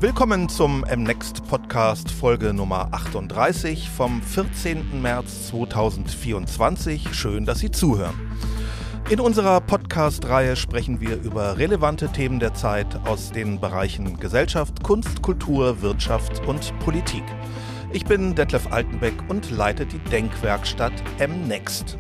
Willkommen zum MNext Podcast Folge Nummer 38 vom 14. März 2024. Schön, dass Sie zuhören. In unserer Podcast-Reihe sprechen wir über relevante Themen der Zeit aus den Bereichen Gesellschaft, Kunst, Kultur, Wirtschaft und Politik. Ich bin Detlef Altenbeck und leite die Denkwerkstatt MNext.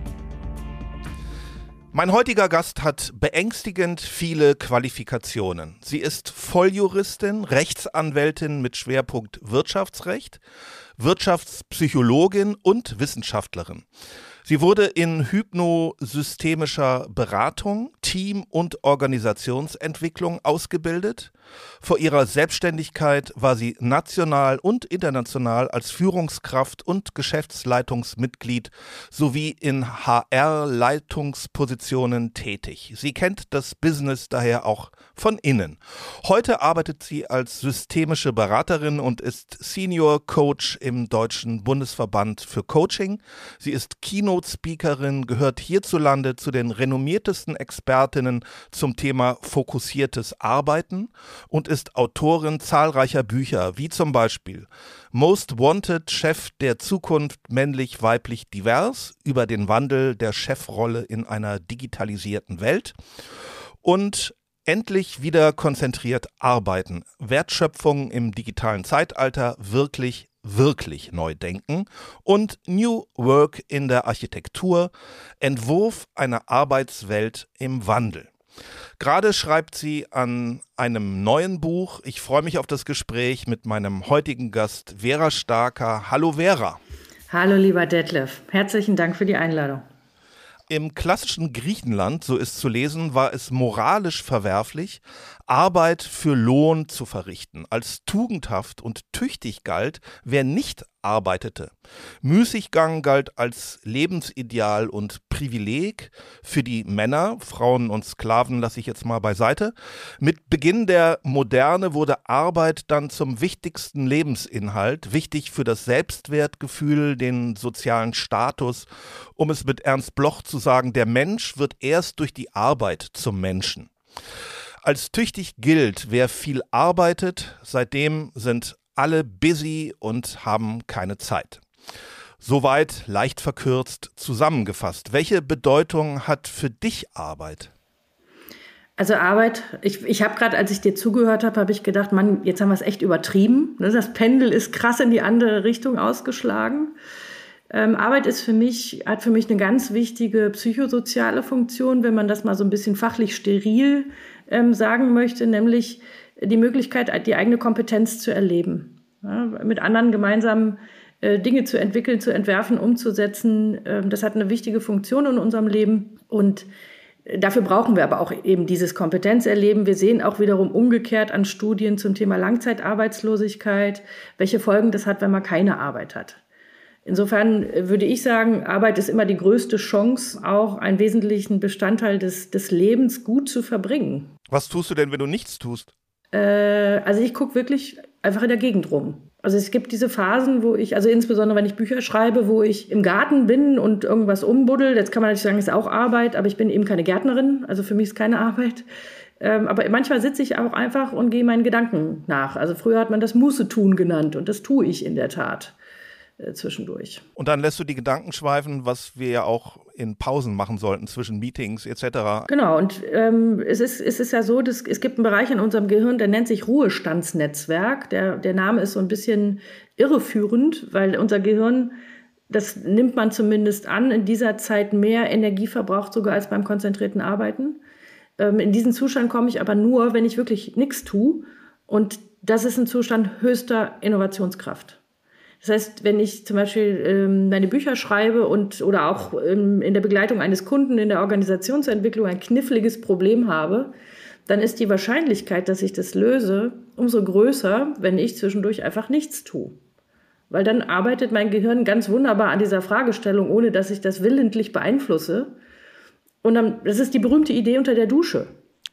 Mein heutiger Gast hat beängstigend viele Qualifikationen. Sie ist Volljuristin, Rechtsanwältin mit Schwerpunkt Wirtschaftsrecht, Wirtschaftspsychologin und Wissenschaftlerin. Sie wurde in hypnosystemischer Beratung, Team- und Organisationsentwicklung ausgebildet. Vor ihrer Selbstständigkeit war sie national und international als Führungskraft und Geschäftsleitungsmitglied sowie in HR-Leitungspositionen tätig. Sie kennt das Business daher auch von innen. Heute arbeitet sie als systemische Beraterin und ist Senior Coach im Deutschen Bundesverband für Coaching. Sie ist Keynote-Speakerin, gehört hierzulande zu den renommiertesten Expertinnen zum Thema fokussiertes Arbeiten und ist Autorin zahlreicher Bücher, wie zum Beispiel Most Wanted, Chef der Zukunft, männlich-weiblich divers, über den Wandel der Chefrolle in einer digitalisierten Welt und Endlich wieder konzentriert arbeiten, Wertschöpfung im digitalen Zeitalter wirklich neu denken und New Work in der Architektur, Entwurf einer Arbeitswelt im Wandel. Gerade schreibt sie an einem neuen Buch. Ich freue mich auf das Gespräch mit meinem heutigen Gast Vera Starker. Hallo Vera. Hallo lieber Detlef, herzlichen Dank für die Einladung. Im klassischen Griechenland, so ist zu lesen, war es moralisch verwerflich, Arbeit für Lohn zu verrichten. Als tugendhaft und tüchtig galt, wer nicht arbeitete. Müßiggang galt als Lebensideal und Privileg für die Männer, Frauen und Sklaven lasse ich jetzt mal beiseite. Mit Beginn der Moderne wurde Arbeit dann zum wichtigsten Lebensinhalt, wichtig für das Selbstwertgefühl, den sozialen Status. Um es mit Ernst Bloch zu sagen, der Mensch wird erst durch die Arbeit zum Menschen. Als tüchtig gilt, wer viel arbeitet, seitdem sind alle busy und haben keine Zeit. Soweit leicht verkürzt zusammengefasst. Welche Bedeutung hat für dich Arbeit? Also Arbeit, ich habe gerade, als ich dir zugehört habe ich gedacht, Mann, jetzt haben wir es echt übertrieben. Das Pendel ist krass in die andere Richtung ausgeschlagen. Arbeit hat für mich eine ganz wichtige psychosoziale Funktion, wenn man das mal so ein bisschen fachlich steril sagen möchte, nämlich die Möglichkeit, die eigene Kompetenz zu erleben. Ja, mit anderen gemeinsam Dinge zu entwickeln, zu entwerfen, umzusetzen. Das hat eine wichtige Funktion in unserem Leben und dafür brauchen wir aber auch eben dieses Kompetenzerleben. Wir sehen auch wiederum umgekehrt an Studien zum Thema Langzeitarbeitslosigkeit, welche Folgen das hat, wenn man keine Arbeit hat. Insofern würde ich sagen, Arbeit ist immer die größte Chance, auch einen wesentlichen Bestandteil des Lebens gut zu verbringen. Was tust du denn, wenn du nichts tust? Also ich gucke wirklich einfach in der Gegend rum. Also es gibt diese Phasen, wo ich, also insbesondere wenn ich Bücher schreibe, wo ich im Garten bin und irgendwas umbuddel. Jetzt kann man natürlich sagen, ist auch Arbeit, aber ich bin eben keine Gärtnerin. Also für mich ist keine Arbeit. Aber manchmal sitze ich auch einfach und gehe meinen Gedanken nach. Also früher hat man das Mußetun genannt und das tue ich in der Tat zwischendurch. Und dann lässt du die Gedanken schweifen, was wir ja auch in Pausen machen sollten, zwischen Meetings etc. Genau, und es ist ja so, dass es gibt einen Bereich in unserem Gehirn, der nennt sich Ruhestandsnetzwerk. Der Name ist so ein bisschen irreführend, weil unser Gehirn, das nimmt man zumindest an, in dieser Zeit mehr Energie verbraucht, sogar als beim konzentrierten Arbeiten. In diesen Zustand komme ich aber nur, wenn ich wirklich nichts tue. Und das ist ein Zustand höchster Innovationskraft. Das heißt, wenn ich zum Beispiel meine Bücher schreibe oder auch in der Begleitung eines Kunden in der Organisationsentwicklung ein kniffliges Problem habe, dann ist die Wahrscheinlichkeit, dass ich das löse, umso größer, wenn ich zwischendurch einfach nichts tue. Weil dann arbeitet mein Gehirn ganz wunderbar an dieser Fragestellung, ohne dass ich das willentlich beeinflusse. Und dann, das ist die berühmte Idee unter der Dusche.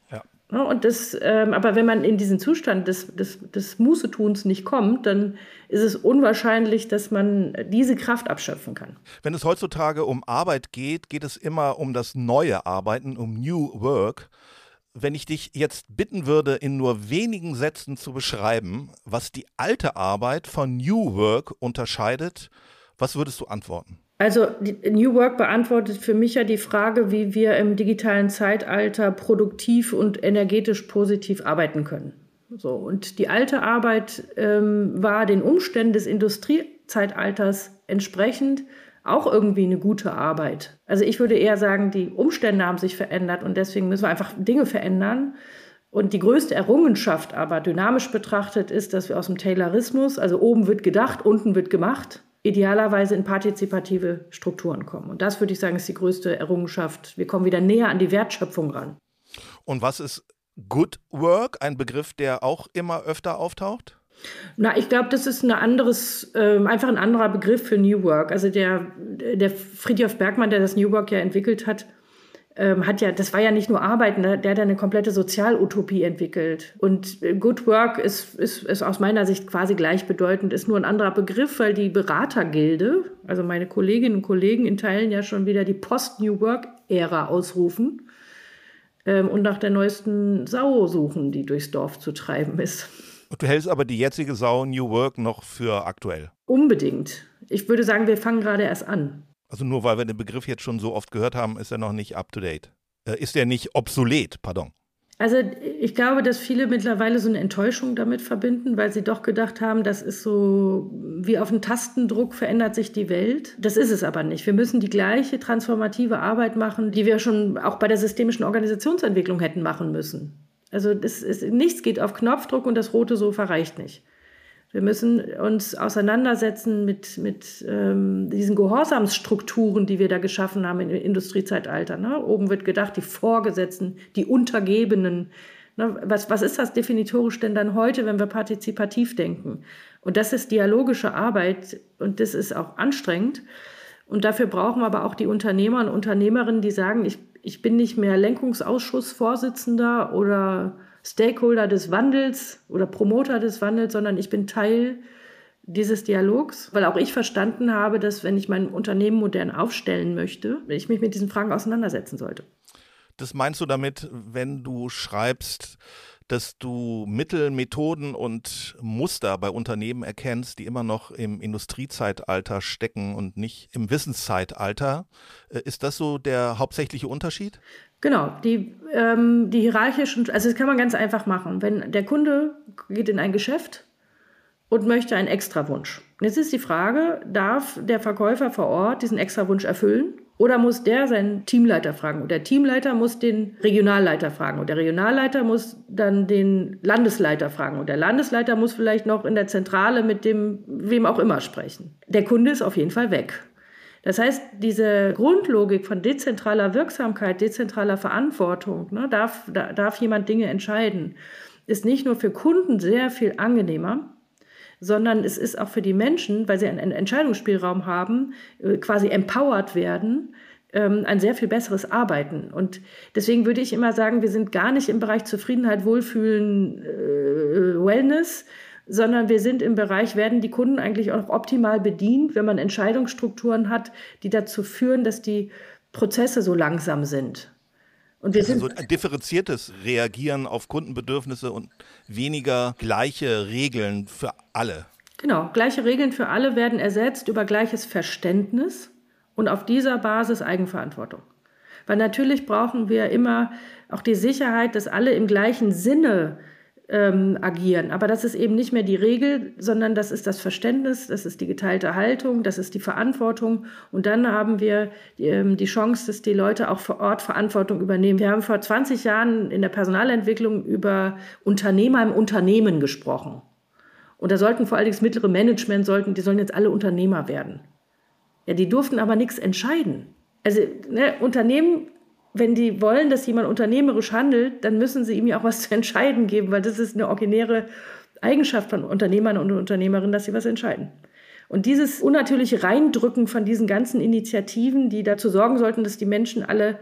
Ja, und aber wenn man in diesen Zustand des Mußetuns nicht kommt, dann ist es unwahrscheinlich, dass man diese Kraft abschöpfen kann. Wenn es heutzutage um Arbeit geht, geht es immer um das neue Arbeiten, um New Work. wenn ich dich jetzt bitten würde, in nur wenigen Sätzen zu beschreiben, was die alte Arbeit von New Work unterscheidet, was würdest du antworten? Also New Work beantwortet für mich ja die Frage, wie wir im digitalen Zeitalter produktiv und energetisch positiv arbeiten können. So, und die alte Arbeit war den Umständen des Industriezeitalters entsprechend auch irgendwie eine gute Arbeit. Also ich würde eher sagen, die Umstände haben sich verändert und deswegen müssen wir einfach Dinge verändern. Und die größte Errungenschaft aber dynamisch betrachtet ist, dass wir aus dem Taylorismus, also oben wird gedacht, unten wird gemacht, idealerweise in partizipative Strukturen kommen. Und das würde ich sagen, ist die größte Errungenschaft. Wir kommen wieder näher an die Wertschöpfung ran. Und was ist Good Work, ein Begriff, der auch immer öfter auftaucht? Na, ich glaube, das ist einfach ein anderer Begriff für New Work. Also der Frithjof Bergmann, der das New Work ja entwickelt hat, das war ja nicht nur Arbeiten, ne? Der hat eine komplette Sozialutopie entwickelt. Und Good Work ist aus meiner Sicht quasi gleichbedeutend, ist nur ein anderer Begriff, weil die Beratergilde, also meine Kolleginnen und Kollegen in Teilen ja schon wieder die Post-New Work-Ära ausrufen und nach der neuesten Sau suchen, die durchs Dorf zu treiben ist. Du hältst aber die jetzige Sau New Work noch für aktuell? Unbedingt. Ich würde sagen, wir fangen gerade erst an. Also nur weil wir den Begriff jetzt schon so oft gehört haben, ist er noch nicht up to date. Ist er nicht obsolet, pardon. Also ich glaube, dass viele mittlerweile so eine Enttäuschung damit verbinden, weil sie doch gedacht haben, das ist so wie auf einen Tastendruck verändert sich die Welt. Das ist es aber nicht. Wir müssen die gleiche transformative Arbeit machen, die wir schon auch bei der systemischen Organisationsentwicklung hätten machen müssen. Also nichts geht auf Knopfdruck und das rote Sofa reicht nicht. Wir müssen uns auseinandersetzen mit diesen Gehorsamsstrukturen, die wir da geschaffen haben im Industriezeitalter. Ne? Oben wird gedacht, die Vorgesetzten, die Untergebenen. Ne? Was ist das definitorisch denn dann heute, wenn wir partizipativ denken? Und das ist dialogische Arbeit und das ist auch anstrengend. Und dafür brauchen wir aber auch die Unternehmer und Unternehmerinnen, die sagen, ich bin nicht mehr Lenkungsausschussvorsitzender oder Stakeholder des Wandels oder Promoter des Wandels, sondern ich bin Teil dieses Dialogs, weil auch ich verstanden habe, dass wenn ich mein Unternehmen modern aufstellen möchte, ich mich mit diesen Fragen auseinandersetzen sollte. Das meinst du damit, wenn du schreibst, dass du Mittel, Methoden und Muster bei Unternehmen erkennst, die immer noch im Industriezeitalter stecken und nicht im Wissenszeitalter? Ist das so der hauptsächliche Unterschied? Genau, die hierarchischen, also das kann man ganz einfach machen. Wenn der Kunde geht in ein Geschäft und möchte einen Extrawunsch. Jetzt ist die Frage, darf der Verkäufer vor Ort diesen Extrawunsch erfüllen? Oder muss der seinen Teamleiter fragen? Und der Teamleiter muss den Regionalleiter fragen. Und der Regionalleiter muss dann den Landesleiter fragen. Und der Landesleiter muss vielleicht noch in der Zentrale mit dem, wem auch immer sprechen. Der Kunde ist auf jeden Fall weg. Das heißt, diese Grundlogik von dezentraler Wirksamkeit, dezentraler Verantwortung, ne, darf jemand Dinge entscheiden, ist nicht nur für Kunden sehr viel angenehmer, sondern es ist auch für die Menschen, weil sie einen Entscheidungsspielraum haben, quasi empowered werden, ein sehr viel besseres Arbeiten. Und deswegen würde ich immer sagen, wir sind gar nicht im Bereich Zufriedenheit, Wohlfühlen, Wellness, sondern wir sind im Bereich, werden die Kunden eigentlich auch optimal bedient, wenn man Entscheidungsstrukturen hat, die dazu führen, dass die Prozesse so langsam sind. Und wir sind also ein differenziertes Reagieren auf Kundenbedürfnisse und weniger gleiche Regeln für alle. Genau, gleiche Regeln für alle werden ersetzt über gleiches Verständnis und auf dieser Basis Eigenverantwortung. Weil natürlich brauchen wir immer auch die Sicherheit, dass alle im gleichen Sinne agieren. Aber das ist eben nicht mehr die Regel, sondern das ist das Verständnis, das ist die geteilte Haltung, das ist die Verantwortung. Und dann haben wir die Chance, dass die Leute auch vor Ort Verantwortung übernehmen. Wir haben vor 20 Jahren in der Personalentwicklung über Unternehmer im Unternehmen gesprochen. Und da sollten vor allem das mittlere Management, die sollen jetzt alle Unternehmer werden. Ja, die durften aber nichts entscheiden. Also Unternehmen, wenn die wollen, dass jemand unternehmerisch handelt, dann müssen sie ihm ja auch was zu entscheiden geben, weil das ist eine originäre Eigenschaft von Unternehmern und Unternehmerinnen, dass sie was entscheiden. Und dieses unnatürliche Reindrücken von diesen ganzen Initiativen, die dazu sorgen sollten, dass die Menschen alle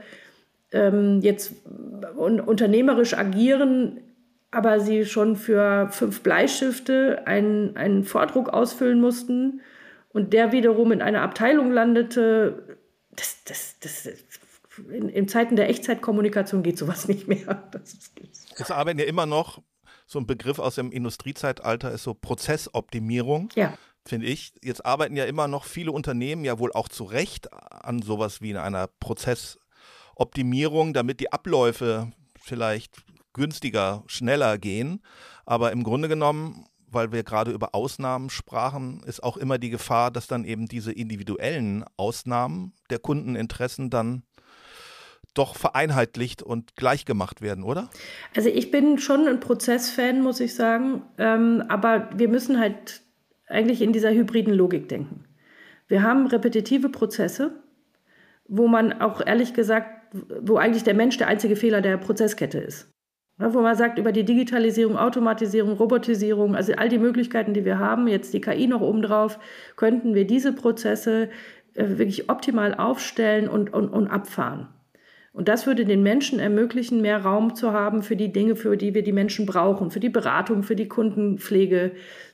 jetzt unternehmerisch agieren, aber sie schon für 5 Bleistifte einen Vordruck ausfüllen mussten und der wiederum in einer Abteilung landete, das in Zeiten der Echtzeitkommunikation geht sowas nicht mehr. Es arbeiten ja immer noch, so ein Begriff aus dem Industriezeitalter ist so Prozessoptimierung. Ja. Finde ich. Jetzt arbeiten ja immer noch viele Unternehmen ja wohl auch zu Recht an sowas wie einer Prozessoptimierung, damit die Abläufe vielleicht günstiger, schneller gehen. Aber im Grunde genommen, weil wir gerade über Ausnahmen sprachen, ist auch immer die Gefahr, dass dann eben diese individuellen Ausnahmen der Kundeninteressen dann doch vereinheitlicht und gleich gemacht werden, oder? Also ich bin schon ein Prozessfan, muss ich sagen. Aber wir müssen halt eigentlich in dieser hybriden Logik denken. Wir haben repetitive Prozesse, wo man auch ehrlich gesagt, wo eigentlich der Mensch der einzige Fehler der Prozesskette ist. Ja, wo man sagt, über die Digitalisierung, Automatisierung, Robotisierung, also all die Möglichkeiten, die wir haben, jetzt die KI noch obendrauf, könnten wir diese Prozesse wirklich optimal aufstellen und abfahren. Und das würde den Menschen ermöglichen, mehr Raum zu haben für die Dinge, für die wir die Menschen brauchen, für die Beratung, für die Kundenpflege,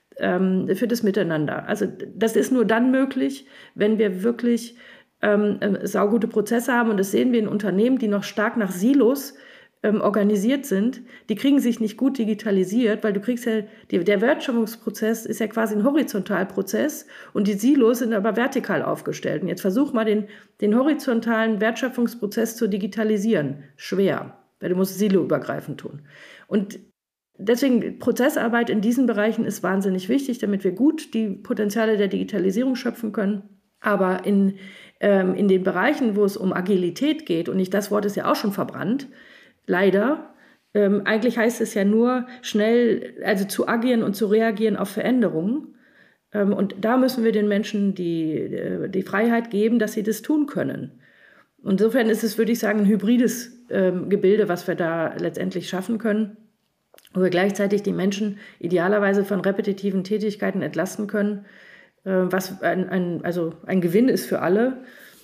für das Miteinander. Also das ist nur dann möglich, wenn wir wirklich saugute Prozesse haben. Und das sehen wir in Unternehmen, die noch stark nach Silos organisiert sind. Die kriegen sich nicht gut digitalisiert, weil du kriegst ja, der Wertschöpfungsprozess ist ja quasi ein Horizontalprozess und die Silos sind aber vertikal aufgestellt. Und jetzt versuch mal den horizontalen Wertschöpfungsprozess zu digitalisieren. Schwer, weil du musst es siloübergreifend tun. Und deswegen Prozessarbeit in diesen Bereichen ist wahnsinnig wichtig, damit wir gut die Potenziale der Digitalisierung schöpfen können. Aber in den Bereichen, wo es um Agilität geht, und das Wort ist ja auch schon verbrannt, leider, eigentlich heißt es ja nur schnell, also zu agieren und zu reagieren auf Veränderungen. Und da müssen wir den Menschen die Freiheit geben, dass sie das tun können. Insofern ist es, würde ich sagen, ein hybrides Gebilde, was wir da letztendlich schaffen können, wo wir gleichzeitig die Menschen idealerweise von repetitiven Tätigkeiten entlasten können, was ein Gewinn ist für alle.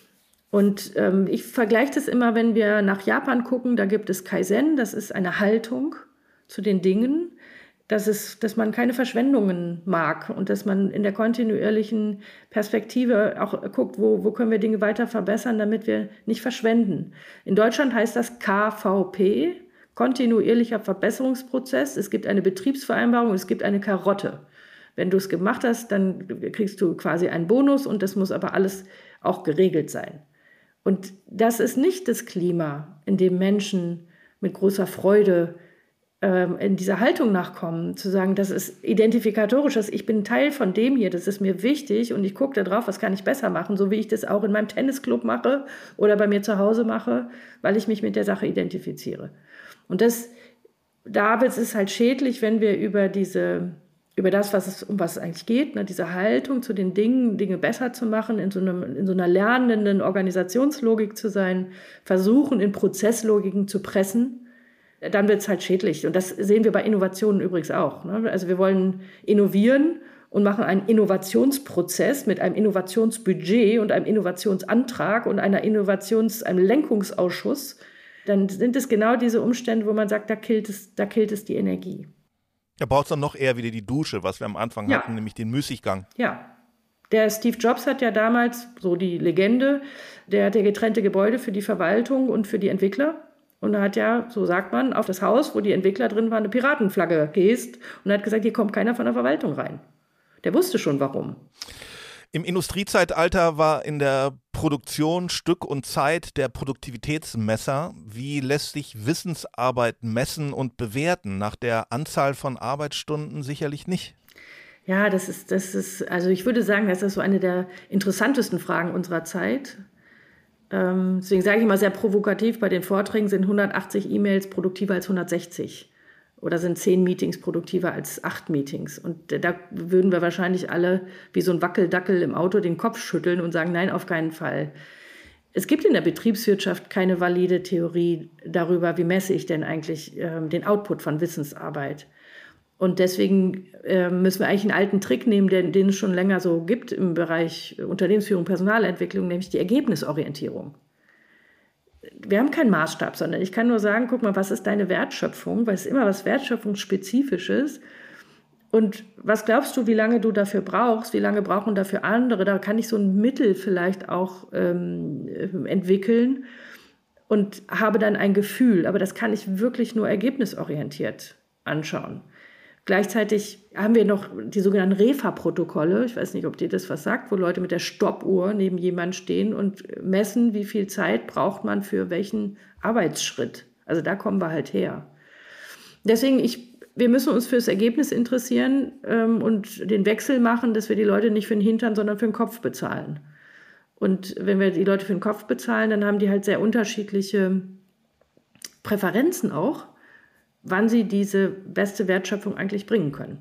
Und ich vergleiche das immer, wenn wir nach Japan gucken, da gibt es Kaizen, das ist eine Haltung zu den Dingen, dass man keine Verschwendungen mag und dass man in der kontinuierlichen Perspektive auch guckt, wo können wir Dinge weiter verbessern, damit wir nicht verschwenden. In Deutschland heißt das KVP, kontinuierlicher Verbesserungsprozess. Es gibt eine Betriebsvereinbarung, es gibt eine Karotte. Wenn du es gemacht hast, dann kriegst du quasi einen Bonus und das muss aber alles auch geregelt sein. Und das ist nicht das Klima, in dem Menschen mit großer Freude in dieser Haltung nachkommen, zu sagen, das ist identifikatorisch, dass ich bin Teil von dem hier, das ist mir wichtig und ich gucke da drauf, was kann ich besser machen, so wie ich das auch in meinem Tennisclub mache oder bei mir zu Hause mache, weil ich mich mit der Sache identifiziere. Und da ist es halt schädlich, wenn wir über das, um was es eigentlich geht, ne, diese Haltung zu den Dingen, Dinge besser zu machen, in so einer lernenden Organisationslogik zu sein, versuchen, in Prozesslogiken zu pressen, dann wird es halt schädlich. Und das sehen wir bei Innovationen übrigens auch. Ne? Also wir wollen innovieren und machen einen Innovationsprozess mit einem Innovationsbudget und einem Innovationsantrag und einem Lenkungsausschuss. Dann sind es genau diese Umstände, wo man sagt, da killt es die Energie. Da braucht es dann noch eher wieder die Dusche, was wir am Anfang hatten, nämlich den Müßiggang. Ja, der Steve Jobs hat ja damals, so die Legende, der hat ja getrennte Gebäude für die Verwaltung und für die Entwickler. Und er hat ja, so sagt man, auf das Haus, wo die Entwickler drin waren, eine Piratenflagge gehisst und hat gesagt, hier kommt keiner von der Verwaltung rein. Der wusste schon, warum. Im Industriezeitalter war in der Produktion Stück und Zeit der Produktivitätsmesser. Wie lässt sich Wissensarbeit messen und bewerten? Nach der Anzahl von Arbeitsstunden sicherlich nicht. Ja, das ist, also ich würde sagen, das ist so eine der interessantesten Fragen unserer Zeit. Deswegen sage ich immer sehr provokativ, bei den Vorträgen sind 180 E-Mails produktiver als 160. Oder sind 10 Meetings produktiver als 8 Meetings. Und da würden wir wahrscheinlich alle wie so ein Wackeldackel im Auto den Kopf schütteln und sagen, nein, auf keinen Fall. Es gibt in der Betriebswirtschaft keine valide Theorie darüber, wie messe ich denn eigentlich den Output von Wissensarbeit. Und deswegen müssen wir eigentlich einen alten Trick nehmen, den es schon länger so gibt im Bereich Unternehmensführung, Personalentwicklung, nämlich die Ergebnisorientierung. Wir haben keinen Maßstab, sondern ich kann nur sagen, guck mal, was ist deine Wertschöpfung? Weil es immer was Wertschöpfungsspezifisches. Und was glaubst du, wie lange du dafür brauchst? Wie lange brauchen dafür andere? Da kann ich so ein Mittel vielleicht auch entwickeln. und habe dann ein Gefühl, aber das kann ich wirklich nur ergebnisorientiert anschauen. Gleichzeitig haben wir noch die sogenannten REFA-Protokolle, ich weiß nicht, ob dir das was sagt, wo Leute mit der Stoppuhr neben jemandem stehen und messen, wie viel Zeit braucht man für welchen Arbeitsschritt. Also da kommen wir halt her. Deswegen, wir müssen uns fürs Ergebnis interessieren und den Wechsel machen, dass wir die Leute nicht für den Hintern, sondern für den Kopf bezahlen. Und wenn wir die Leute für den Kopf bezahlen, dann haben die halt sehr unterschiedliche Präferenzen auch, wann sie diese beste Wertschöpfung eigentlich bringen können.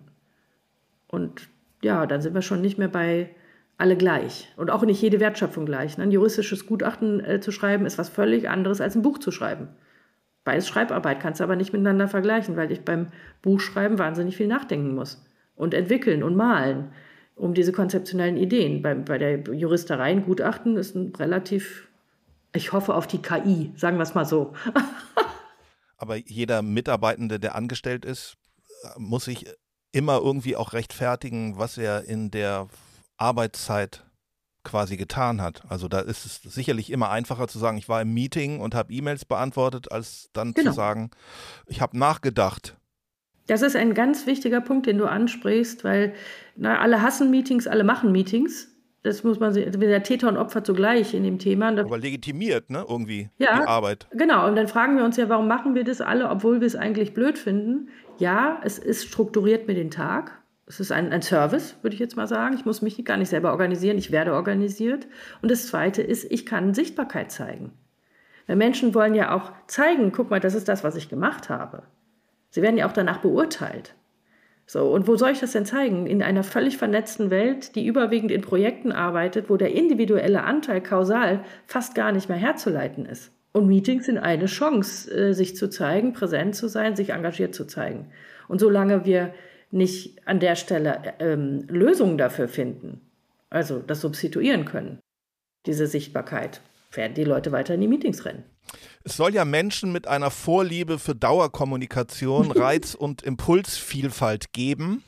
Und ja, dann sind wir schon nicht mehr bei alle gleich. Und auch nicht jede Wertschöpfung gleich. Ein juristisches Gutachten zu schreiben, ist was völlig anderes als ein Buch zu schreiben. Beides Schreibarbeit, kannst du aber nicht miteinander vergleichen, weil ich beim Buchschreiben wahnsinnig viel nachdenken muss. Und entwickeln und malen, um diese konzeptionellen Ideen. Bei der Juristerei ein Gutachten ist ein relativ, ich hoffe auf die KI, sagen wir es mal so. Aber jeder Mitarbeitende, der angestellt ist, muss sich immer irgendwie auch rechtfertigen, was er in der Arbeitszeit quasi getan hat. Also da ist es sicherlich immer einfacher zu sagen, ich war im Meeting und habe E-Mails beantwortet, als dann zu sagen, ich habe nachgedacht. Das ist ein ganz wichtiger Punkt, den du ansprichst, weil alle hassen Meetings, alle machen Meetings. Das muss man sehen, der Täter und Opfer zugleich in dem Thema. Aber legitimiert, ne, irgendwie die Arbeit. Genau, und dann fragen wir uns ja, warum machen wir das alle, obwohl wir es eigentlich blöd finden? Ja, es ist strukturiert mit dem Tag. Es ist ein Service, würde ich jetzt mal sagen. Ich muss mich gar nicht selber organisieren, ich werde organisiert. Und das Zweite ist, ich kann Sichtbarkeit zeigen. Weil Menschen wollen ja auch zeigen, guck mal, das ist das, was ich gemacht habe. Sie werden ja auch danach beurteilt. So, und wo soll ich das denn zeigen? In einer völlig vernetzten Welt, die überwiegend in Projekten arbeitet, wo der individuelle Anteil kausal fast gar nicht mehr herzuleiten ist. Und Meetings sind eine Chance, sich zu zeigen, präsent zu sein, sich engagiert zu zeigen. Und solange wir nicht an der Stelle Lösungen dafür finden, also das substituieren können, diese Sichtbarkeit, werden die Leute weiter in die Meetings rennen. Es soll ja Menschen mit einer Vorliebe für Dauerkommunikation, Reiz- und Impulsvielfalt geben.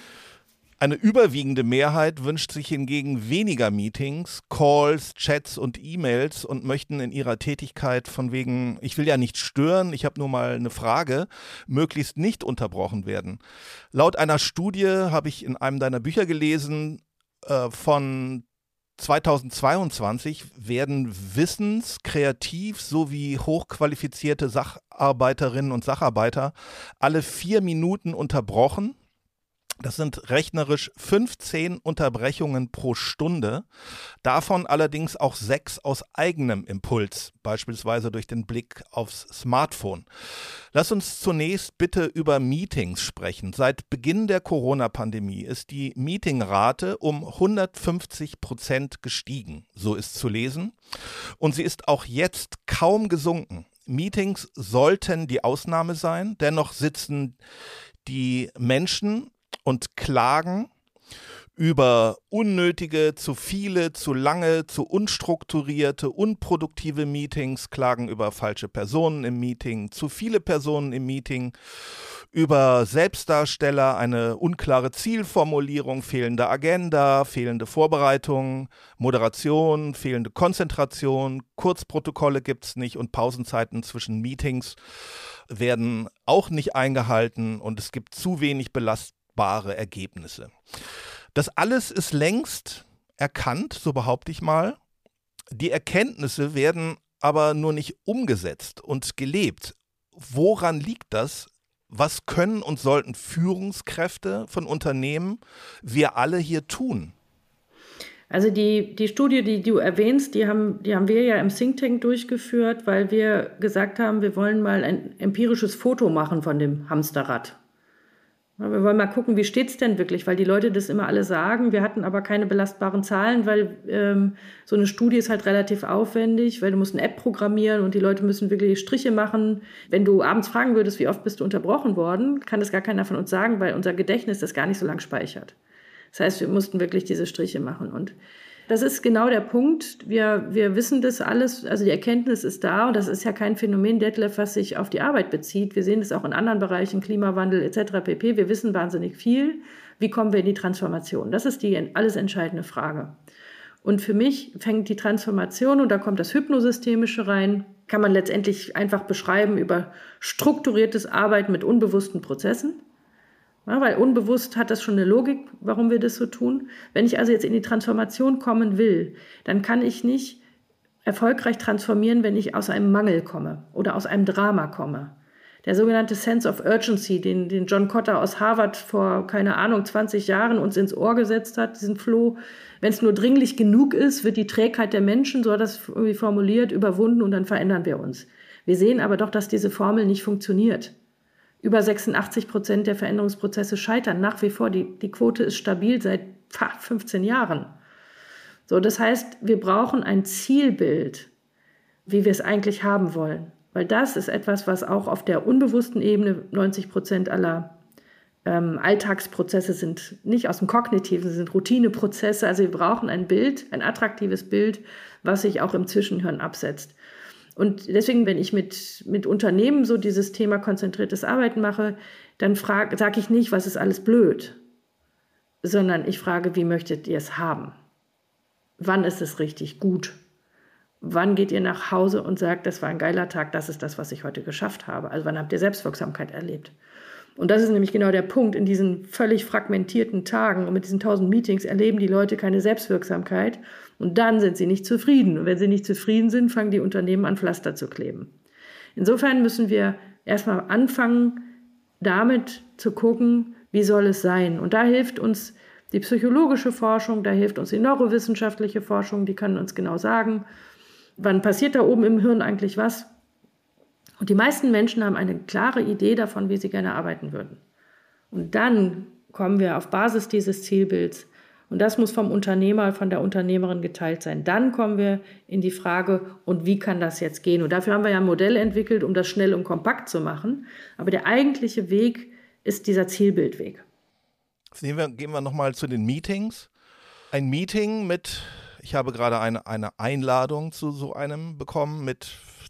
Eine überwiegende Mehrheit wünscht sich hingegen weniger Meetings, Calls, Chats und E-Mails und möchten in ihrer Tätigkeit von wegen, ich will ja nicht stören, ich habe nur mal eine Frage, möglichst nicht unterbrochen werden. Laut einer Studie, habe ich in einem deiner Bücher gelesen, von 2022 werden Kreativ- sowie hochqualifizierte Sacharbeiterinnen und Sacharbeiter alle 4 Minuten unterbrochen. Das sind rechnerisch 15 Unterbrechungen pro Stunde, davon allerdings auch 6 aus eigenem Impuls, beispielsweise durch den Blick aufs Smartphone. Lass uns zunächst bitte über Meetings sprechen. Seit Beginn der Corona-Pandemie ist die Meetingrate um 150% gestiegen, so ist zu lesen. Und sie ist auch jetzt kaum gesunken. Meetings sollten die Ausnahme sein, dennoch sitzen die Menschen und klagen über unnötige, zu viele, zu lange, zu unstrukturierte, unproduktive Meetings, klagen über falsche Personen im Meeting, zu viele Personen im Meeting, über Selbstdarsteller, eine unklare Zielformulierung, fehlende Agenda, fehlende Vorbereitung, Moderation, fehlende Konzentration, Kurzprotokolle gibt's nicht und Pausenzeiten zwischen Meetings werden auch nicht eingehalten und es gibt zu wenig belastbare Ergebnisse. Das alles ist längst erkannt, so behaupte ich mal. Die Erkenntnisse werden aber nur nicht umgesetzt und gelebt. Woran liegt das? Was können und sollten Führungskräfte von Unternehmen, wir alle hier tun? Also die Studie, die du erwähnst, die haben wir ja im Think Tank durchgeführt, weil wir gesagt haben, wir wollen mal ein empirisches Foto machen von dem Hamsterrad. Wir wollen mal gucken, wie steht es denn wirklich, weil die Leute das immer alle sagen. Wir hatten aber keine belastbaren Zahlen, weil so eine Studie ist halt relativ aufwendig, weil du musst eine App programmieren und die Leute müssen wirklich Striche machen. Wenn du abends fragen würdest, wie oft bist du unterbrochen worden, kann das gar keiner von uns sagen, weil unser Gedächtnis das gar nicht so lang speichert. Das heißt, wir mussten wirklich diese Striche machen und das ist genau der Punkt. Wir wissen das alles, also die Erkenntnis ist da und das ist ja kein Phänomen, Detlef, was sich auf die Arbeit bezieht. Wir sehen das auch in anderen Bereichen, Klimawandel etc. pp. Wir wissen wahnsinnig viel. Wie kommen wir in die Transformation? Das ist die alles entscheidende Frage. Und für mich fängt die Transformation, und da kommt das Hypnosystemische rein, kann man letztendlich einfach beschreiben über strukturiertes Arbeiten mit unbewussten Prozessen. Ja, weil unbewusst hat das schon eine Logik, warum wir das so tun. Wenn ich also jetzt in die Transformation kommen will, dann kann ich nicht erfolgreich transformieren, wenn ich aus einem Mangel komme oder aus einem Drama komme. Der sogenannte Sense of Urgency, den John Kotter aus Harvard vor, 20 Jahren uns ins Ohr gesetzt hat, diesen Floh, wenn es nur dringlich genug ist, wird die Trägheit der Menschen, so hat das irgendwie formuliert, überwunden und dann verändern wir uns. Wir sehen aber doch, dass diese Formel nicht funktioniert. Über 86% der Veränderungsprozesse scheitern nach wie vor. Die Quote ist stabil seit 15 Jahren. So, das heißt, wir brauchen ein Zielbild, wie wir es eigentlich haben wollen. Weil das ist etwas, was auch auf der unbewussten Ebene 90% aller Alltagsprozesse sind, nicht aus dem Kognitiven, sie sind Routineprozesse. Also wir brauchen ein Bild, ein attraktives Bild, was sich auch im Zwischenhirn absetzt. Und deswegen, wenn ich mit Unternehmen so dieses Thema konzentriertes Arbeiten mache, dann sage ich nicht, was ist alles blöd, sondern ich frage, wie möchtet ihr es haben? Wann ist es richtig gut? Wann geht ihr nach Hause und sagt, das war ein geiler Tag, das ist das, was ich heute geschafft habe? Also wann habt ihr Selbstwirksamkeit erlebt? Und das ist nämlich genau der Punkt. In diesen völlig fragmentierten Tagen und mit diesen 1000 Meetings erleben die Leute keine Selbstwirksamkeit und dann sind sie nicht zufrieden. Und wenn sie nicht zufrieden sind, fangen die Unternehmen an, Pflaster zu kleben. Insofern müssen wir erstmal anfangen, damit zu gucken, wie soll es sein? Und da hilft uns die psychologische Forschung, da hilft uns die neurowissenschaftliche Forschung, die können uns genau sagen, wann passiert da oben im Hirn eigentlich was. Und die meisten Menschen haben eine klare Idee davon, wie sie gerne arbeiten würden. Und dann kommen wir auf Basis dieses Zielbilds, und das muss vom Unternehmer, von der Unternehmerin geteilt sein. Dann kommen wir in die Frage, und wie kann das jetzt gehen? Und dafür haben wir ja ein Modell entwickelt, um das schnell und kompakt zu machen. Aber der eigentliche Weg ist dieser Zielbildweg. Gehen wir nochmal zu den Meetings. Ein Meeting ich habe gerade eine Einladung zu so einem bekommen mit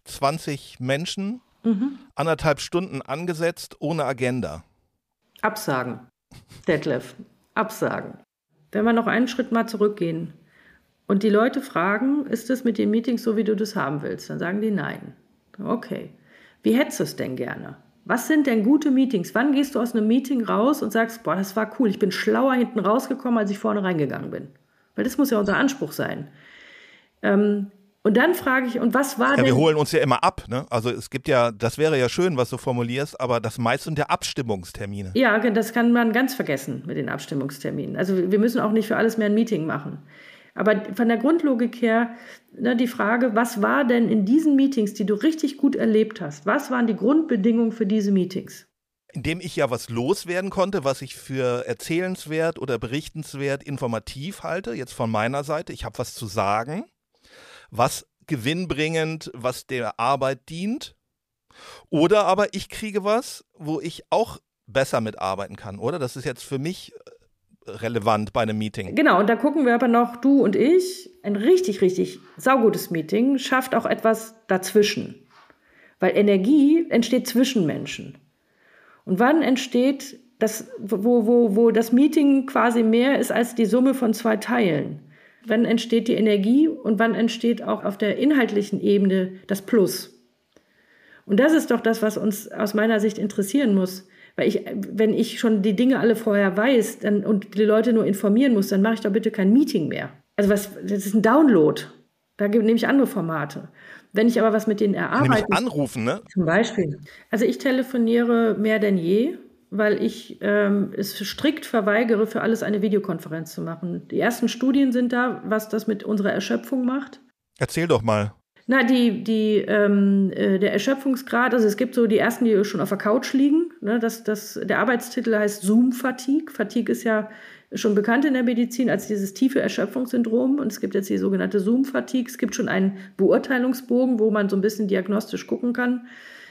20 Menschen, 1,5 Stunden angesetzt, ohne Agenda. Absagen, Detlef, absagen. Wenn wir noch einen Schritt mal zurückgehen und die Leute fragen, ist es mit den Meetings so, wie du das haben willst? Dann sagen die nein. Okay, wie hättest du es denn gerne? Was sind denn gute Meetings? Wann gehst du aus einem Meeting raus und sagst, boah, das war cool, ich bin schlauer hinten rausgekommen, als ich vorne reingegangen bin? Weil das muss ja unser Anspruch sein. Und dann frage ich, und was war denn... Ja, wir holen uns ja immer ab, ne? Also es gibt ja, das wäre ja schön, was du formulierst, aber das meiste sind ja Abstimmungstermine. Ja, das kann man ganz vergessen mit den Abstimmungsterminen. Also wir müssen auch nicht für alles mehr ein Meeting machen. Aber von der Grundlogik her, die Frage, was war denn in diesen Meetings, die du richtig gut erlebt hast, was waren die Grundbedingungen für diese Meetings? Indem ich ja was loswerden konnte, was ich für erzählenswert oder berichtenswert informativ halte, jetzt von meiner Seite. Ich habe was zu sagen, was gewinnbringend, was der Arbeit dient. Oder aber ich kriege was, wo ich auch besser mitarbeiten kann, oder? Das ist jetzt für mich relevant bei einem Meeting. Genau, und da gucken wir aber noch, du und ich, ein richtig, richtig saugutes Meeting schafft auch etwas dazwischen. Weil Energie entsteht zwischen Menschen. Und wann entsteht das, wo das Meeting quasi mehr ist als die Summe von 2 Teilen? Wann entsteht die Energie und wann entsteht auch auf der inhaltlichen Ebene das Plus? Und das ist doch das, was uns aus meiner Sicht interessieren muss. Weil wenn ich schon die Dinge alle vorher weiß und die Leute nur informieren muss, dann mache ich doch bitte kein Meeting mehr. Also das ist ein Download. Da nehme ich andere Formate. Wenn ich aber was mit denen erarbeite... Nämlich anrufen, ne? Zum Beispiel. Also ich telefoniere mehr denn je, weil ich es strikt verweigere, für alles eine Videokonferenz zu machen. Die ersten Studien sind da, was das mit unserer Erschöpfung macht. Erzähl doch mal. Na, der Erschöpfungsgrad, also es gibt so die ersten, die schon auf der Couch liegen. Ne, der Arbeitstitel heißt Zoom-Fatigue. Fatigue ist ja schon bekannt in der Medizin als dieses tiefe Erschöpfungssyndrom. Und es gibt jetzt die sogenannte Zoom-Fatigue. Es gibt schon einen Beurteilungsbogen, wo man so ein bisschen diagnostisch gucken kann.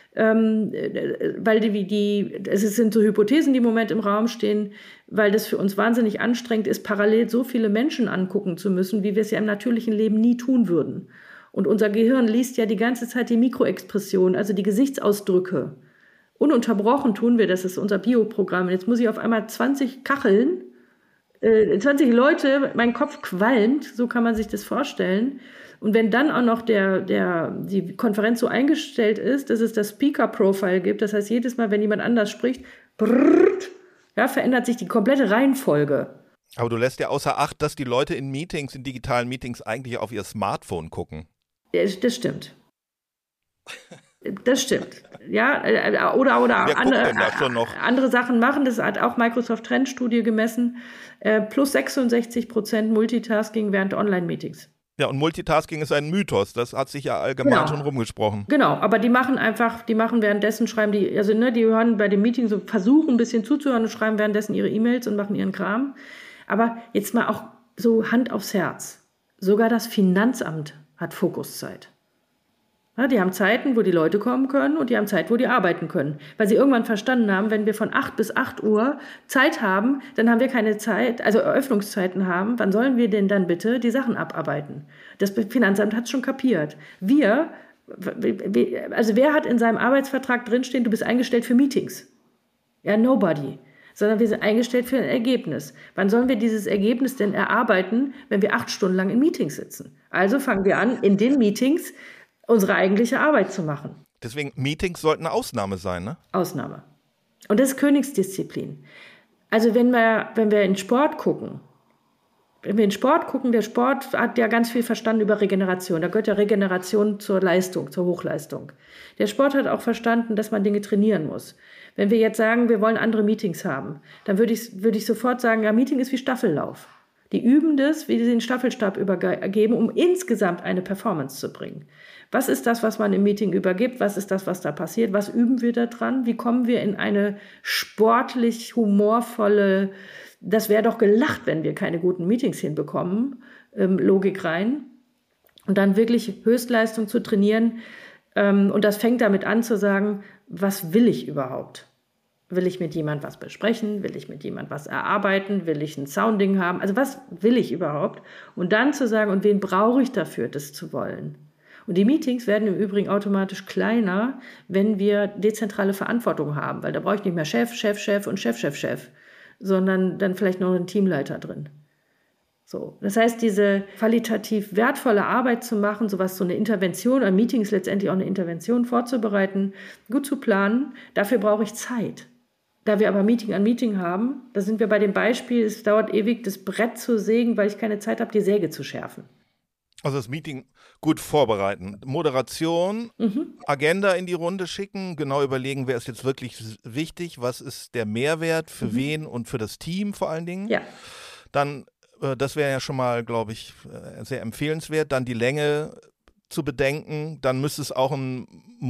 Weil es sind so Hypothesen, die im Moment im Raum stehen, weil das für uns wahnsinnig anstrengend ist, parallel so viele Menschen angucken zu müssen, wie wir es ja im natürlichen Leben nie tun würden. Und unser Gehirn liest ja die ganze Zeit die Mikroexpressionen, also die Gesichtsausdrücke. Ununterbrochen tun wir, das ist unser Bioprogramm. Jetzt muss ich auf einmal 20 Leute, mein Kopf qualmt, so kann man sich das vorstellen. Und wenn dann auch noch die Konferenz so eingestellt ist, dass es das Speaker-Profile gibt, das heißt, jedes Mal, wenn jemand anders spricht, verändert sich die komplette Reihenfolge. Aber du lässt ja außer Acht, dass die Leute in digitalen Meetings eigentlich auf ihr Smartphone gucken. Das stimmt. Das stimmt. Ja, oder andere Sachen machen. Das hat auch Microsoft Trendstudie gemessen. Plus 66% Multitasking während Online-Meetings. Ja, und Multitasking ist ein Mythos. Das hat sich ja allgemein schon rumgesprochen. Genau, aber die machen währenddessen, die hören bei dem Meeting so, versuchen ein bisschen zuzuhören und schreiben währenddessen ihre E-Mails und machen ihren Kram. Aber jetzt mal auch so Hand aufs Herz. Sogar das Finanzamt hat Fokuszeit. Ja, die haben Zeiten, wo die Leute kommen können und die haben Zeit, wo die arbeiten können. Weil sie irgendwann verstanden haben, wenn wir von 8 bis 8 Uhr Zeit haben, dann haben wir keine Zeit, also Eröffnungszeiten haben, wann sollen wir denn dann bitte die Sachen abarbeiten? Das Finanzamt hat es schon kapiert. Wer hat in seinem Arbeitsvertrag drinstehen, du bist eingestellt für Meetings? Ja, nobody. Sondern wir sind eingestellt für ein Ergebnis. Wann sollen wir dieses Ergebnis denn erarbeiten, wenn wir 8 Stunden lang in Meetings sitzen? Also fangen wir an, in den Meetings unsere eigentliche Arbeit zu machen. Deswegen, Meetings sollten eine Ausnahme sein, ne? Ausnahme. Und das ist Königsdisziplin. Also wenn wir in Sport gucken, der Sport hat ja ganz viel verstanden über Regeneration. Da gehört ja Regeneration zur Leistung, zur Hochleistung. Der Sport hat auch verstanden, dass man Dinge trainieren muss. Wenn wir jetzt sagen, wir wollen andere Meetings haben, dann würde ich sofort sagen, ja, Meeting ist wie Staffellauf. Die üben das, wie sie den Staffelstab übergeben, um insgesamt eine Performance zu bringen. Was ist das, was man im Meeting übergibt? Was ist das, was da passiert? Was üben wir da dran? Wie kommen wir in eine sportlich humorvolle, das wäre doch gelacht, wenn wir keine guten Meetings hinbekommen, Logik rein? Und dann wirklich Höchstleistung zu trainieren. Und das fängt damit an zu sagen, was will ich überhaupt? Will ich mit jemand was besprechen? Will ich mit jemand was erarbeiten? Will ich ein Sounding haben? Also was will ich überhaupt? Und dann zu sagen, und wen brauche ich dafür, das zu wollen? Und die Meetings werden im Übrigen automatisch kleiner, wenn wir dezentrale Verantwortung haben, weil da brauche ich nicht mehr Chef und Chef, sondern dann vielleicht noch einen Teamleiter drin. So. Das heißt, diese qualitativ wertvolle Arbeit zu machen, so eine Intervention, ein Meeting ist letztendlich auch eine Intervention vorzubereiten, gut zu planen, dafür brauche ich Zeit. Da wir aber Meeting an Meeting haben, da sind wir bei dem Beispiel, es dauert ewig, das Brett zu sägen, weil ich keine Zeit habe, die Säge zu schärfen. Also das Meeting gut vorbereiten. Moderation, Agenda in die Runde schicken, genau überlegen, wer ist jetzt wirklich wichtig, was ist der Mehrwert, für wen und für das Team vor allen Dingen. Ja. Dann, das wäre ja schon mal, glaube ich, sehr empfehlenswert, dann die Länge zu bedenken. Dann müsste es auch eine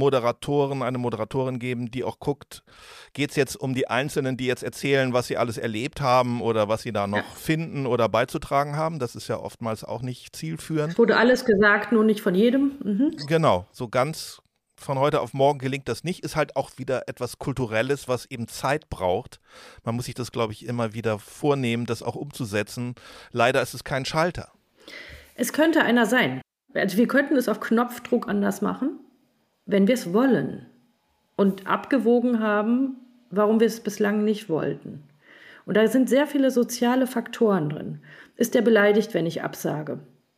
Moderatorin geben, die auch guckt, geht es jetzt um die Einzelnen, die jetzt erzählen, was sie alles erlebt haben oder was sie da noch finden oder beizutragen haben. Das ist ja oftmals auch nicht zielführend. Wurde alles gesagt, nur nicht von jedem. Genau, so ganz von heute auf morgen gelingt das nicht. Ist halt auch wieder etwas Kulturelles, was eben Zeit braucht. Man muss sich das, glaube ich, immer wieder vornehmen, das auch umzusetzen. Leider ist es kein Schalter. Es könnte einer sein. Also wir könnten es auf Knopfdruck anders machen, wenn wir es wollen und abgewogen haben, warum wir es bislang nicht wollten. Und da sind sehr viele soziale Faktoren drin. Ist der beleidigt, wenn ich absage?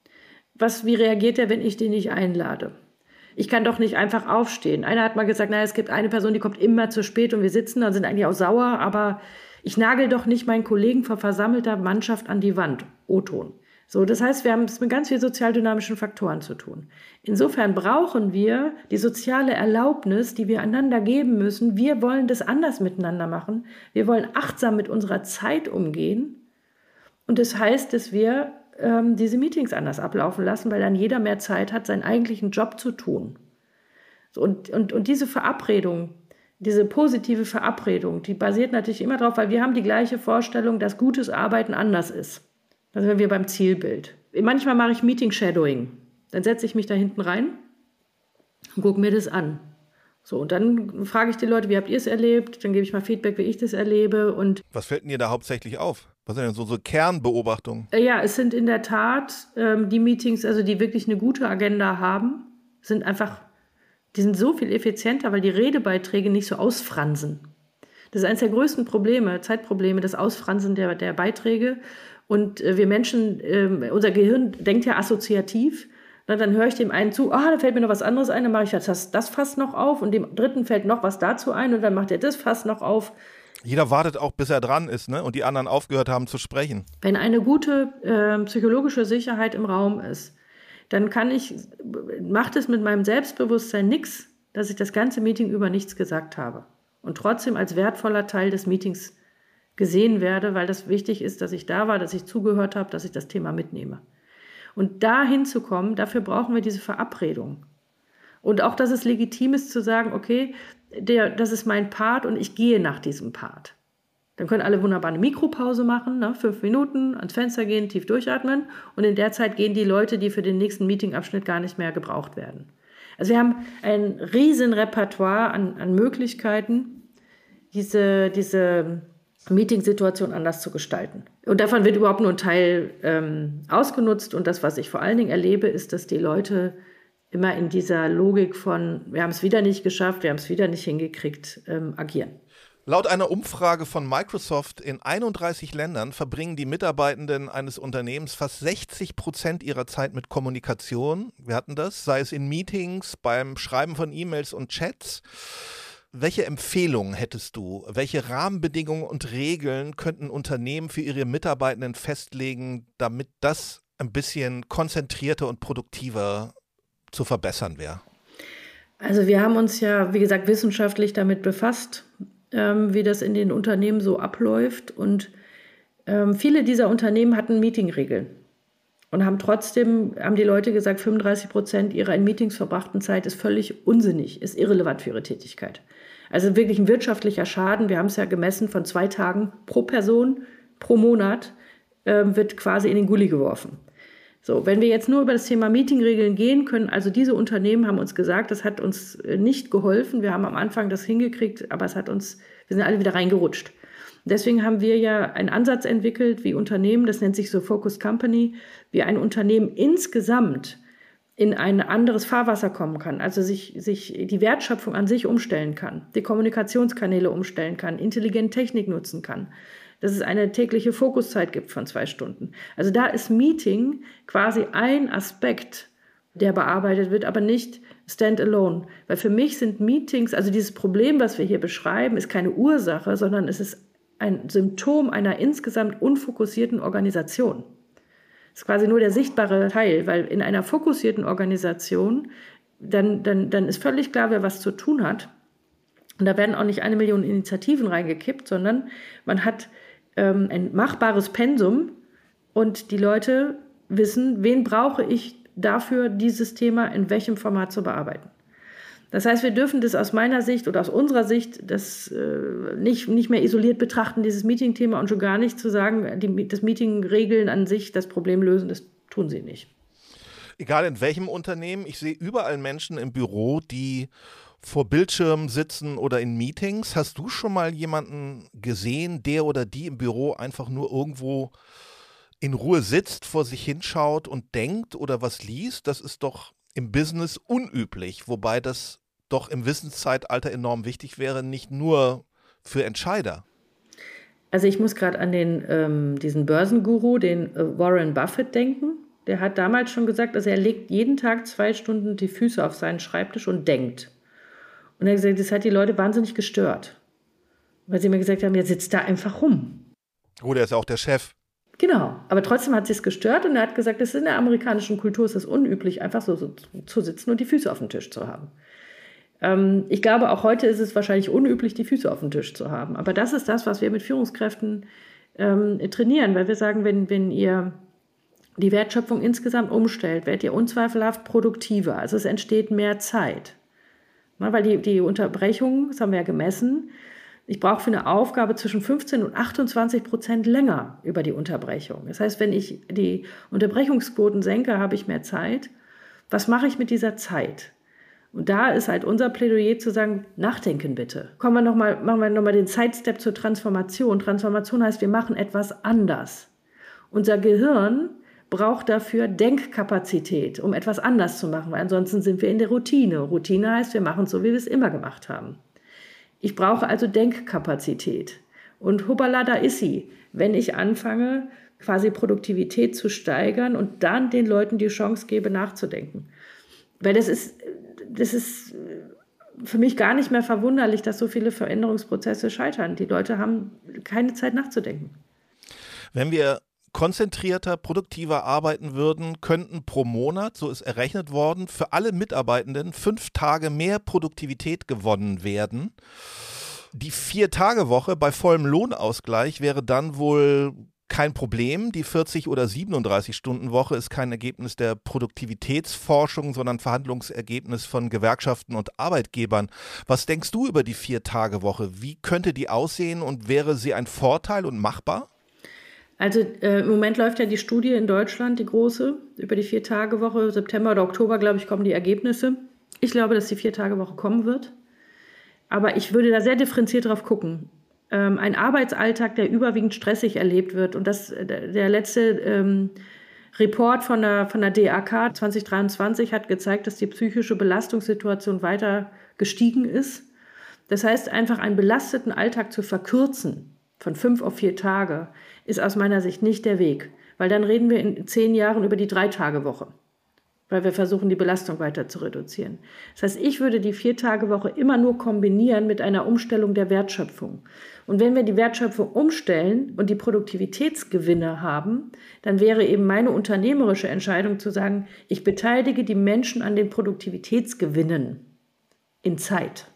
Wie reagiert er, wenn ich den nicht einlade? Ich kann doch nicht einfach aufstehen. Einer hat mal gesagt, es gibt eine Person, die kommt immer zu spät und wir sitzen da und sind eigentlich auch sauer, aber ich nagel doch nicht meinen Kollegen vor versammelter Mannschaft an die Wand. O-Ton. So, das heißt, wir haben es mit ganz vielen sozialdynamischen Faktoren zu tun. Insofern brauchen wir die soziale Erlaubnis, die wir einander geben müssen. Wir wollen das anders miteinander machen. Wir wollen achtsam mit unserer Zeit umgehen. Und das heißt, dass wir diese Meetings anders ablaufen lassen, weil dann jeder mehr Zeit hat, seinen eigentlichen Job zu tun. So, und diese Verabredung, diese positive Verabredung, die basiert natürlich immer darauf, weil wir haben die gleiche Vorstellung, dass gutes Arbeiten anders ist. Da sind wir beim Zielbild. Manchmal mache ich Meeting-Shadowing. Dann setze ich mich da hinten rein und gucke mir das an. So, und dann frage ich die Leute, wie habt ihr es erlebt? Dann gebe ich mal Feedback, wie ich das erlebe. Und was fällt denn dir da hauptsächlich auf? Was sind denn so Kernbeobachtungen? Ja, es sind in der Tat die Meetings, also die wirklich eine gute Agenda haben, die sind so viel effizienter, weil die Redebeiträge nicht so ausfransen. Das ist eines der größten Zeitprobleme, das Ausfransen der Beiträge. Und wir Menschen, unser Gehirn denkt ja assoziativ. Dann höre ich dem einen zu, da fällt mir noch was anderes ein, dann mache ich das Fass noch auf und dem dritten fällt noch was dazu ein und dann macht er das Fass noch auf. Jeder wartet auch, bis er dran ist, ne? Und die anderen aufgehört haben zu sprechen. Wenn eine gute psychologische Sicherheit im Raum ist, dann macht es mit meinem Selbstbewusstsein nichts, dass ich das ganze Meeting über nichts gesagt habe und trotzdem als wertvoller Teil des Meetings gesehen werde, weil das wichtig ist, dass ich da war, dass ich zugehört habe, dass ich das Thema mitnehme. Und da hinzukommen, dafür brauchen wir diese Verabredung. Und auch, dass es legitim ist zu sagen, okay, das ist mein Part und ich gehe nach diesem Part. Dann können alle wunderbar eine Mikropause machen, 5 Minuten, ans Fenster gehen, tief durchatmen und in der Zeit gehen die Leute, die für den nächsten Meetingabschnitt gar nicht mehr gebraucht werden. Also wir haben ein riesen Repertoire an Möglichkeiten, diese Meetingsituation anders zu gestalten. Und davon wird überhaupt nur ein Teil ausgenutzt. Und das, was ich vor allen Dingen erlebe, ist, dass die Leute immer in dieser Logik von, wir haben es wieder nicht geschafft, wir haben es wieder nicht hingekriegt, agieren. Laut einer Umfrage von Microsoft in 31 Ländern verbringen die Mitarbeitenden eines Unternehmens fast 60% ihrer Zeit mit Kommunikation. Wir hatten das, sei es in Meetings, beim Schreiben von E-Mails und Chats. Welche Empfehlungen hättest du? Welche Rahmenbedingungen und Regeln könnten Unternehmen für ihre Mitarbeitenden festlegen, damit das ein bisschen konzentrierter und produktiver zu verbessern wäre? Also wir haben uns ja, wie gesagt, wissenschaftlich damit befasst, wie das in den Unternehmen so abläuft. Und viele dieser Unternehmen hatten Meetingregeln und haben die Leute gesagt, 35% ihrer in Meetings verbrachten Zeit ist völlig unsinnig, ist irrelevant für ihre Tätigkeit. Also wirklich ein wirtschaftlicher Schaden. Wir haben es ja gemessen von 2 Tagen pro Person, pro Monat, wird quasi in den Gully geworfen. So, wenn wir jetzt nur über das Thema Meetingregeln gehen können, also diese Unternehmen haben uns gesagt, das hat uns nicht geholfen. Wir haben am Anfang das hingekriegt, aber wir sind alle wieder reingerutscht. Deswegen haben wir ja einen Ansatz entwickelt, wie Unternehmen, das nennt sich so Focus Company, wie ein Unternehmen insgesamt in ein anderes Fahrwasser kommen kann, also sich die Wertschöpfung an sich umstellen kann, die Kommunikationskanäle umstellen kann, intelligent Technik nutzen kann, dass es eine tägliche Fokuszeit gibt von 2 Stunden. Also da ist Meeting quasi ein Aspekt, der bearbeitet wird, aber nicht standalone. Weil für mich sind Meetings, also dieses Problem, was wir hier beschreiben, ist keine Ursache, sondern es ist ein Symptom einer insgesamt unfokussierten Organisation. Das ist quasi nur der sichtbare Teil, weil in einer fokussierten Organisation dann ist völlig klar, wer was zu tun hat. Und da werden auch nicht 1 Million Initiativen reingekippt, sondern man hat ein machbares Pensum und die Leute wissen, wen brauche ich dafür, dieses Thema in welchem Format zu bearbeiten. Das heißt, wir dürfen das aus meiner Sicht oder aus unserer Sicht nicht mehr isoliert betrachten, dieses Meeting-Thema, und schon gar nicht zu sagen, das Meeting-Regeln an sich das Problem lösen, das tun sie nicht. Egal in welchem Unternehmen, ich sehe überall Menschen im Büro, die vor Bildschirmen sitzen oder in Meetings. Hast du schon mal jemanden gesehen, der oder die im Büro einfach nur irgendwo in Ruhe sitzt, vor sich hinschaut und denkt oder was liest? Das ist doch im Business unüblich, wobei das doch im Wissenszeitalter enorm wichtig wäre, nicht nur für Entscheider. Also ich muss gerade an diesen Börsenguru, den Warren Buffett, denken. Der hat damals schon gesagt, also er legt jeden Tag 2 Stunden die Füße auf seinen Schreibtisch und denkt. Und er hat gesagt, das hat die Leute wahnsinnig gestört. Weil sie immer gesagt haben, jetzt sitzt da einfach rum. Oh, der ist ja auch der Chef. Genau, aber trotzdem hat sie es gestört und er hat gesagt, das ist in der amerikanischen Kultur ist es unüblich, einfach so zu sitzen und die Füße auf dem Tisch zu haben. Ich glaube, auch heute ist es wahrscheinlich unüblich, die Füße auf dem Tisch zu haben. Aber das ist das, was wir mit Führungskräften trainieren, weil wir sagen, wenn ihr die Wertschöpfung insgesamt umstellt, werdet ihr unzweifelhaft produktiver. Also es entsteht mehr Zeit. Na, weil die Unterbrechung, das haben wir ja gemessen, ich brauche für eine Aufgabe zwischen 15% und 28% länger über die Unterbrechung. Das heißt, wenn ich die Unterbrechungsquoten senke, habe ich mehr Zeit. Was mache ich mit dieser Zeit? Und da ist halt unser Plädoyer zu sagen, nachdenken bitte. Machen wir nochmal den Sidestep zur Transformation. Transformation heißt, wir machen etwas anders. Unser Gehirn braucht dafür Denkkapazität, um etwas anders zu machen, weil ansonsten sind wir in der Routine. Routine heißt, wir machen es so, wie wir es immer gemacht haben. Ich brauche also Denkkapazität. Und hoppala, da ist sie. Wenn ich anfange, quasi Produktivität zu steigern und dann den Leuten die Chance gebe, nachzudenken. Weil das ist für mich gar nicht mehr verwunderlich, dass so viele Veränderungsprozesse scheitern. Die Leute haben keine Zeit nachzudenken. Wenn wir konzentrierter, produktiver arbeiten würden, könnten pro Monat, so ist errechnet worden, für alle Mitarbeitenden 5 Tage mehr Produktivität gewonnen werden. Die 4-Tage-Woche bei vollem Lohnausgleich wäre dann wohl kein Problem. Die 40- oder 37-Stunden-Woche ist kein Ergebnis der Produktivitätsforschung, sondern Verhandlungsergebnis von Gewerkschaften und Arbeitgebern. Was denkst du über die 4-Tage-Woche? Wie könnte die aussehen und wäre sie ein Vorteil und machbar? Also im Moment läuft ja die Studie in Deutschland, die große, über die 4-Tage-Woche. September oder Oktober, glaube ich, kommen die Ergebnisse. Ich glaube, dass die 4-Tage-Woche kommen wird. Aber ich würde da sehr differenziert drauf gucken. Ein Arbeitsalltag, der überwiegend stressig erlebt wird. Und der letzte Report von der DAK 2023 hat gezeigt, dass die psychische Belastungssituation weiter gestiegen ist. Das heißt, einfach einen belasteten Alltag zu verkürzen von 5 auf 4 Tage ist aus meiner Sicht nicht der Weg. Weil dann reden wir in 10 Jahren über die 3-Tage-Woche. Weil wir versuchen, die Belastung weiter zu reduzieren. Das heißt, ich würde die 4-Tage-Woche immer nur kombinieren mit einer Umstellung der Wertschöpfung. Und wenn wir die Wertschöpfung umstellen und die Produktivitätsgewinne haben, dann wäre eben meine unternehmerische Entscheidung zu sagen, ich beteilige die Menschen an den Produktivitätsgewinnen in Zeit.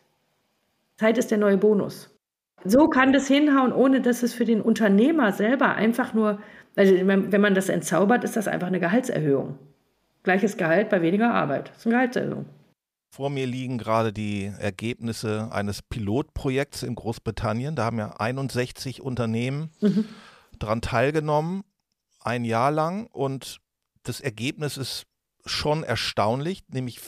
Zeit ist der neue Bonus. So kann das hinhauen, ohne dass es für den Unternehmer selber einfach nur, also wenn man das entzaubert, ist das einfach eine Gehaltserhöhung. Gleiches Gehalt bei weniger Arbeit. Das ist eine Gehaltserhöhung. Vor mir liegen gerade die Ergebnisse eines Pilotprojekts in Großbritannien. Da haben ja 61 Unternehmen daran teilgenommen, ein Jahr lang. Und das Ergebnis ist schon erstaunlich, nämlich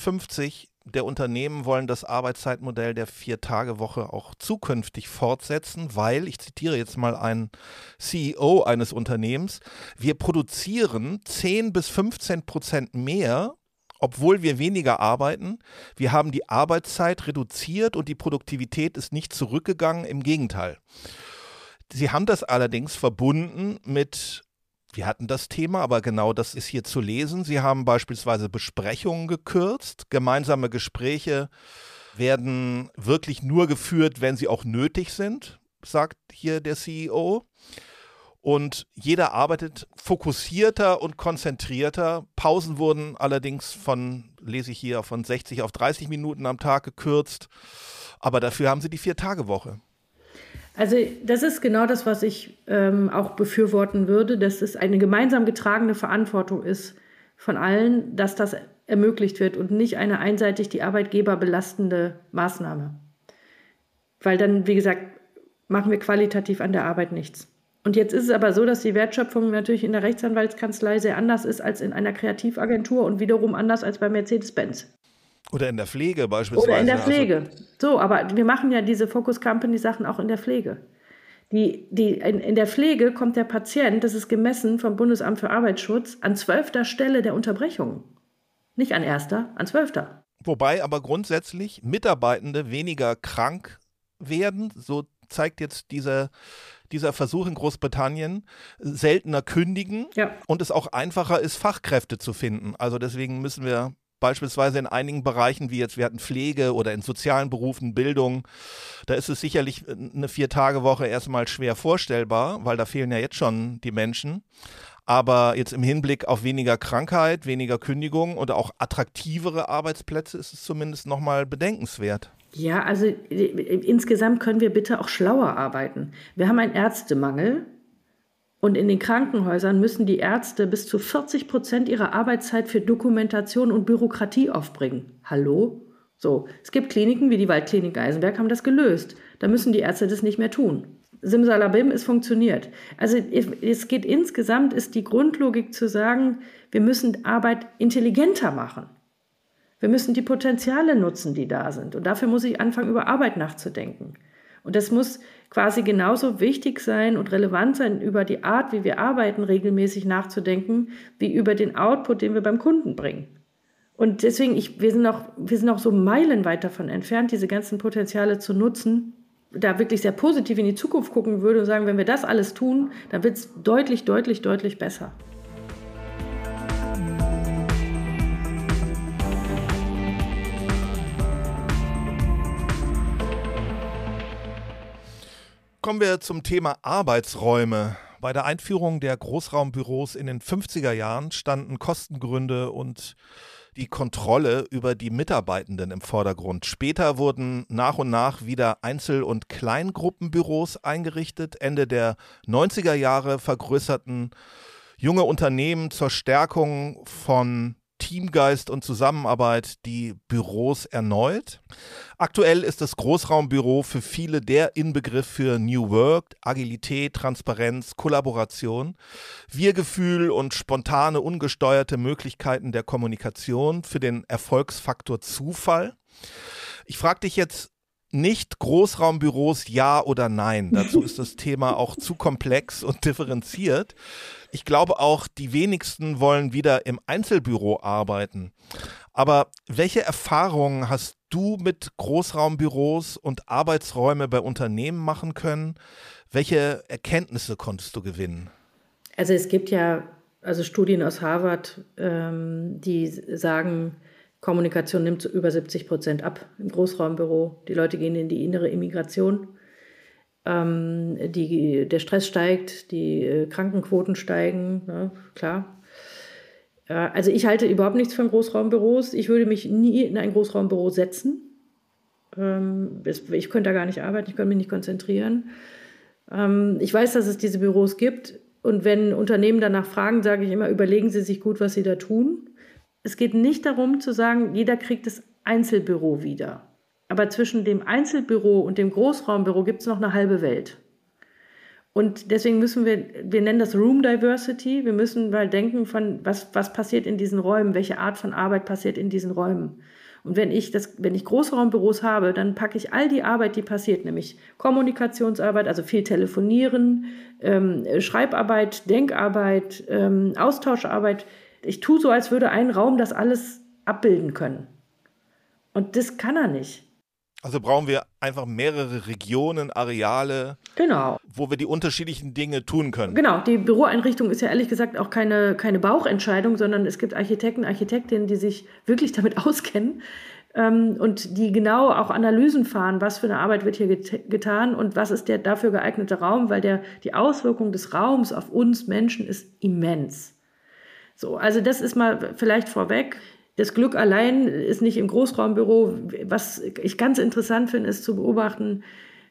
54 der Unternehmen wollen das Arbeitszeitmodell der 4-Tage-Woche auch zukünftig fortsetzen, weil, ich zitiere jetzt mal einen CEO eines Unternehmens, wir produzieren 10-15% mehr, obwohl wir weniger arbeiten. Wir haben die Arbeitszeit reduziert und die Produktivität ist nicht zurückgegangen, im Gegenteil. Sie haben das allerdings verbunden mit, wir hatten das Thema, aber genau das ist hier zu lesen. Sie haben beispielsweise Besprechungen gekürzt. Gemeinsame Gespräche werden wirklich nur geführt, wenn sie auch nötig sind, sagt hier der CEO. Und jeder arbeitet fokussierter und konzentrierter. Pausen wurden allerdings lese ich hier, von 60 auf 30 Minuten am Tag gekürzt. Aber dafür haben sie die 4-Tage-Woche. Also das ist genau das, was ich auch befürworten würde, dass es eine gemeinsam getragene Verantwortung ist von allen, dass das ermöglicht wird und nicht eine einseitig die Arbeitgeber belastende Maßnahme. Weil dann, wie gesagt, machen wir qualitativ an der Arbeit nichts. Und jetzt ist es aber so, dass die Wertschöpfung natürlich in der Rechtsanwaltskanzlei sehr anders ist als in einer Kreativagentur und wiederum anders als bei Mercedes-Benz. Oder in der Pflege beispielsweise. Oder in der Pflege. So, aber wir machen ja diese Focus Company Sachen auch in der Pflege. In der Pflege kommt der Patient, das ist gemessen vom Bundesamt für Arbeitsschutz, an 12. Stelle der Unterbrechung. Nicht an 1., an 12. Wobei aber grundsätzlich Mitarbeitende weniger krank werden, so zeigt jetzt dieser Versuch in Großbritannien, seltener kündigen und es auch einfacher ist, Fachkräfte zu finden. Also deswegen müssen wir beispielsweise in einigen Bereichen, wie jetzt, wir hatten Pflege oder in sozialen Berufen, Bildung, da ist es sicherlich eine 4-Tage-Woche erstmal schwer vorstellbar, weil da fehlen ja jetzt schon die Menschen. Aber jetzt im Hinblick auf weniger Krankheit, weniger Kündigung und auch attraktivere Arbeitsplätze ist es zumindest nochmal bedenkenswert. Ja, also insgesamt können wir bitte auch schlauer arbeiten. Wir haben einen Ärztemangel. Und in den Krankenhäusern müssen die Ärzte bis zu 40% ihrer Arbeitszeit für Dokumentation und Bürokratie aufbringen. Hallo? So, es gibt Kliniken wie die Waldklinik Eisenberg, haben das gelöst. Da müssen die Ärzte das nicht mehr tun. Simsalabim, es funktioniert. Also insgesamt ist die Grundlogik zu sagen, wir müssen Arbeit intelligenter machen. Wir müssen die Potenziale nutzen, die da sind. Und dafür muss ich anfangen, über Arbeit nachzudenken. Und das muss quasi genauso wichtig sein und relevant sein, über die Art, wie wir arbeiten, regelmäßig nachzudenken, wie über den Output, den wir beim Kunden bringen. Und deswegen, wir sind noch so meilenweit davon entfernt, diese ganzen Potenziale zu nutzen. da wirklich sehr positiv in die Zukunft gucken würde und sagen, wenn wir das alles tun, dann wird es deutlich, deutlich, deutlich besser. Kommen wir zum Thema Arbeitsräume. Bei der Einführung der Großraumbüros in den 50er Jahren standen Kostengründe und die Kontrolle über die Mitarbeitenden im Vordergrund. Später wurden nach und nach wieder Einzel- und Kleingruppenbüros eingerichtet. Ende der 90er Jahre vergrößerten junge Unternehmen zur Stärkung von Teamgeist und Zusammenarbeit die Büros erneut. Aktuell ist das Großraumbüro für viele der Inbegriff für New Work, Agilität, Transparenz, Kollaboration, Wir-Gefühl und spontane, ungesteuerte Möglichkeiten der Kommunikation für den Erfolgsfaktor Zufall. Ich frage dich jetzt nicht Großraumbüros ja oder nein. Dazu ist das Thema auch zu komplex und differenziert. Ich glaube auch, die wenigsten wollen wieder im Einzelbüro arbeiten. Aber welche Erfahrungen hast du mit Großraumbüros und Arbeitsräume bei Unternehmen machen können? Welche Erkenntnisse konntest du gewinnen? Also es gibt ja Studien aus Harvard, die sagen, Kommunikation nimmt über 70% ab im Großraumbüro. Die Leute gehen in die innere Immigration. Der Stress steigt, die Krankenquoten steigen, ne, klar. Also ich halte überhaupt nichts von Großraumbüros. Ich würde mich nie in ein Großraumbüro setzen. Ich könnte da gar nicht arbeiten, ich könnte mich nicht konzentrieren. Ich weiß, dass es diese Büros gibt. Und wenn Unternehmen danach fragen, sage ich immer, überlegen Sie sich gut, was Sie da tun. Es geht nicht darum zu sagen, jeder kriegt das Einzelbüro wieder. Aber zwischen dem Einzelbüro und dem Großraumbüro gibt es noch eine halbe Welt. Und deswegen müssen wir nennen das Room Diversity, wir müssen mal denken von, was passiert in diesen Räumen, welche Art von Arbeit passiert in diesen Räumen. Und wenn ich Großraumbüros habe, dann packe ich all die Arbeit, die passiert, nämlich Kommunikationsarbeit, also viel Telefonieren, Schreibarbeit, Denkarbeit, Austauscharbeit. Ich tue so, als würde ein Raum das alles abbilden können. Und das kann er nicht. Also brauchen wir einfach mehrere Regionen, Areale, genau, wo wir die unterschiedlichen Dinge tun können. Genau, die Büroeinrichtung ist ja ehrlich gesagt auch keine Bauchentscheidung, sondern es gibt Architekten, Architektinnen, die sich wirklich damit auskennen und die genau auch Analysen fahren, was für eine Arbeit wird hier getan und was ist der dafür geeignete Raum, weil die Auswirkung des Raums auf uns Menschen ist immens. So, also das ist mal vielleicht vorweg. Das Glück allein ist nicht im Großraumbüro. Was ich ganz interessant finde, ist zu beobachten,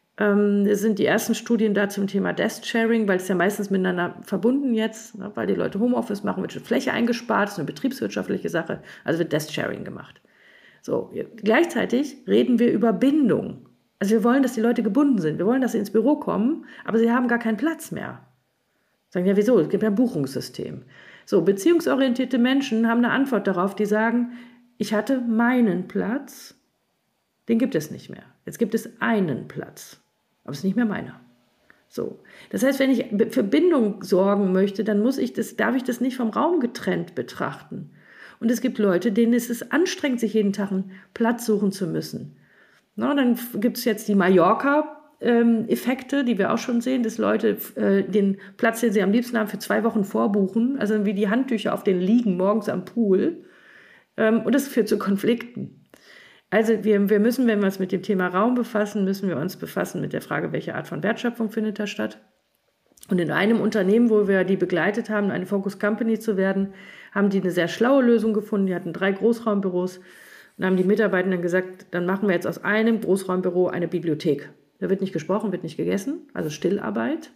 es sind die ersten Studien da zum Thema Desk-Sharing, weil es ja meistens miteinander verbunden jetzt, ne, weil die Leute Homeoffice machen, wird Fläche eingespart, das ist eine betriebswirtschaftliche Sache, also wird Desk-Sharing gemacht. So, gleichzeitig reden wir über Bindung. Also wir wollen, dass die Leute gebunden sind, wir wollen, dass sie ins Büro kommen, aber sie haben gar keinen Platz mehr. Sagen ja, wieso? Es gibt ja ein Buchungssystem. So, beziehungsorientierte Menschen haben eine Antwort darauf, die sagen, ich hatte meinen Platz, den gibt es nicht mehr. Jetzt gibt es einen Platz, aber es ist nicht mehr meiner. So. Das heißt, wenn ich für Bindung sorgen möchte, dann darf ich das nicht vom Raum getrennt betrachten. Und es gibt Leute, denen ist es anstrengend, sich jeden Tag einen Platz suchen zu müssen. Na, dann gibt es jetzt die Mallorca-Effekte, die wir auch schon sehen, dass Leute den Platz, den sie am liebsten haben, für 2 Wochen vorbuchen, also wie die Handtücher auf den liegen morgens am Pool. Und das führt zu Konflikten. Also wir müssen, wenn wir uns mit dem Thema Raum befassen, müssen wir uns befassen mit der Frage, welche Art von Wertschöpfung findet da statt. Und in einem Unternehmen, wo wir die begleitet haben, eine Focus Company zu werden, haben die eine sehr schlaue Lösung gefunden. Die hatten 3 Großraumbüros und haben die Mitarbeitenden gesagt, dann machen wir jetzt aus einem Großraumbüro eine Bibliothek. Da wird nicht gesprochen, wird nicht gegessen, also Stillarbeit.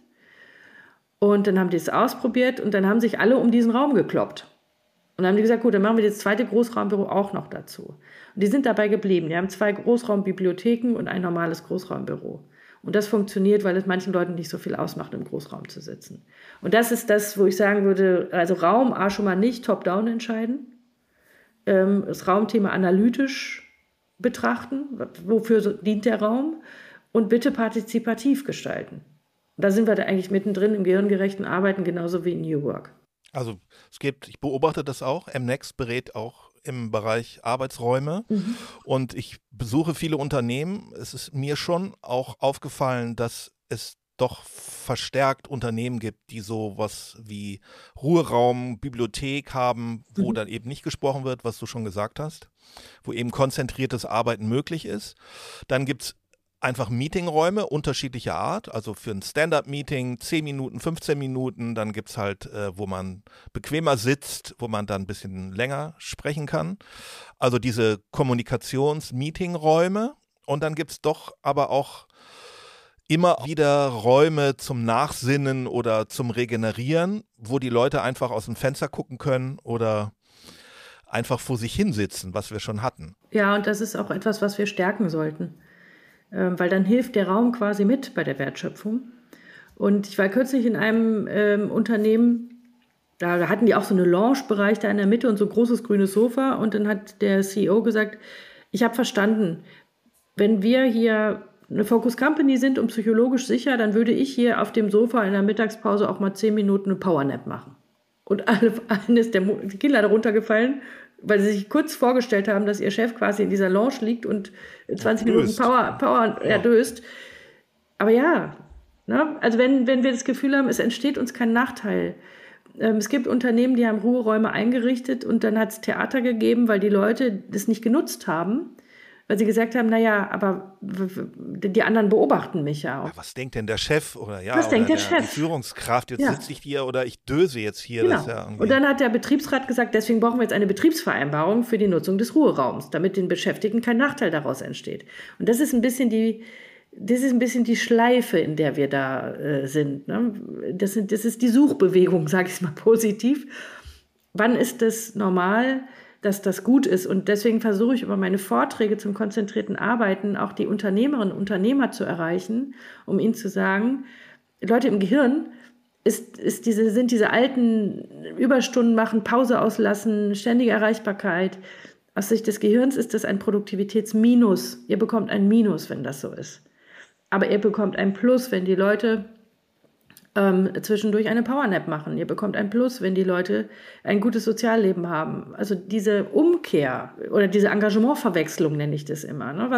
Und dann haben die es ausprobiert und dann haben sich alle um diesen Raum gekloppt. Und dann haben die gesagt, gut, dann machen wir das 2. Großraumbüro auch noch dazu. Und die sind dabei geblieben. Die haben 2 Großraumbibliotheken und ein normales Großraumbüro. Und das funktioniert, weil es manchen Leuten nicht so viel ausmacht, im Großraum zu sitzen. Und das ist das, wo ich sagen würde, also Raum schon mal nicht top-down entscheiden, das Raumthema analytisch betrachten, wofür dient der Raum, und bitte partizipativ gestalten. Und da sind wir da eigentlich mittendrin im gehirngerechten Arbeiten, genauso wie in New Work. Also ich beobachte das auch, MNext berät auch im Bereich Arbeitsräume und ich besuche viele Unternehmen. Es ist mir schon auch aufgefallen, dass es doch verstärkt Unternehmen gibt, die sowas wie Ruheraum, Bibliothek haben, wo dann eben nicht gesprochen wird, was du schon gesagt hast, wo eben konzentriertes Arbeiten möglich ist. Dann gibt es einfach Meetingräume unterschiedlicher Art, also für ein Stand-up-Meeting 10 Minuten, 15 Minuten, dann gibt es halt, wo man bequemer sitzt, wo man dann ein bisschen länger sprechen kann. Also diese Kommunikations-Meetingräume und dann gibt es doch aber auch immer wieder Räume zum Nachsinnen oder zum Regenerieren, wo die Leute einfach aus dem Fenster gucken können oder einfach vor sich hinsitzen, was wir schon hatten. Ja, und das ist auch etwas, was wir stärken sollten, weil dann hilft der Raum quasi mit bei der Wertschöpfung. Und ich war kürzlich in einem Unternehmen, da hatten die auch so einen Lounge-Bereich da in der Mitte und so ein großes grünes Sofa und dann hat der CEO gesagt, ich habe verstanden, wenn wir hier eine Focus Company sind und psychologisch sicher, dann würde ich hier auf dem Sofa in der Mittagspause auch mal 10 Minuten eine Powernap machen. Und allen ist die Kinder da runtergefallen, weil sie sich kurz vorgestellt haben, dass ihr Chef quasi in dieser Lounge liegt und 20 Minuten Power döst. Aber ja, ne? Also wenn wir das Gefühl haben, es entsteht uns kein Nachteil. Es gibt Unternehmen, die haben Ruheräume eingerichtet und dann hat es Theater gegeben, weil die Leute das nicht genutzt haben. Weil sie gesagt haben, naja, aber die anderen beobachten mich ja auch. Ja, was denkt denn der Chef? Oder ja, was oder denkt der Chef? Die Führungskraft, jetzt sitze ich hier oder ich döse jetzt hier. Genau. Das ja und dann hat der Betriebsrat gesagt, deswegen brauchen wir jetzt eine Betriebsvereinbarung für die Nutzung des Ruheraums, damit den Beschäftigten kein Nachteil daraus entsteht. Und das ist ein bisschen die Schleife, in der wir da sind. Ne? Das ist die Suchbewegung, sage ich mal positiv. Wann ist das normal, dass das gut ist? Und deswegen versuche ich über meine Vorträge zum konzentrierten Arbeiten auch die Unternehmerinnen und Unternehmer zu erreichen, um ihnen zu sagen, Leute, im Gehirn sind diese alten Überstunden machen, Pause auslassen, ständige Erreichbarkeit. Aus Sicht des Gehirns ist das ein Produktivitätsminus. Ihr bekommt ein Minus, wenn das so ist. Aber ihr bekommt ein Plus, wenn die Leute zwischendurch eine Powernap machen. Ihr bekommt ein Plus, wenn die Leute ein gutes Sozialleben haben. Also diese Umkehr oder diese Engagementverwechslung nenne ich das immer. Ne?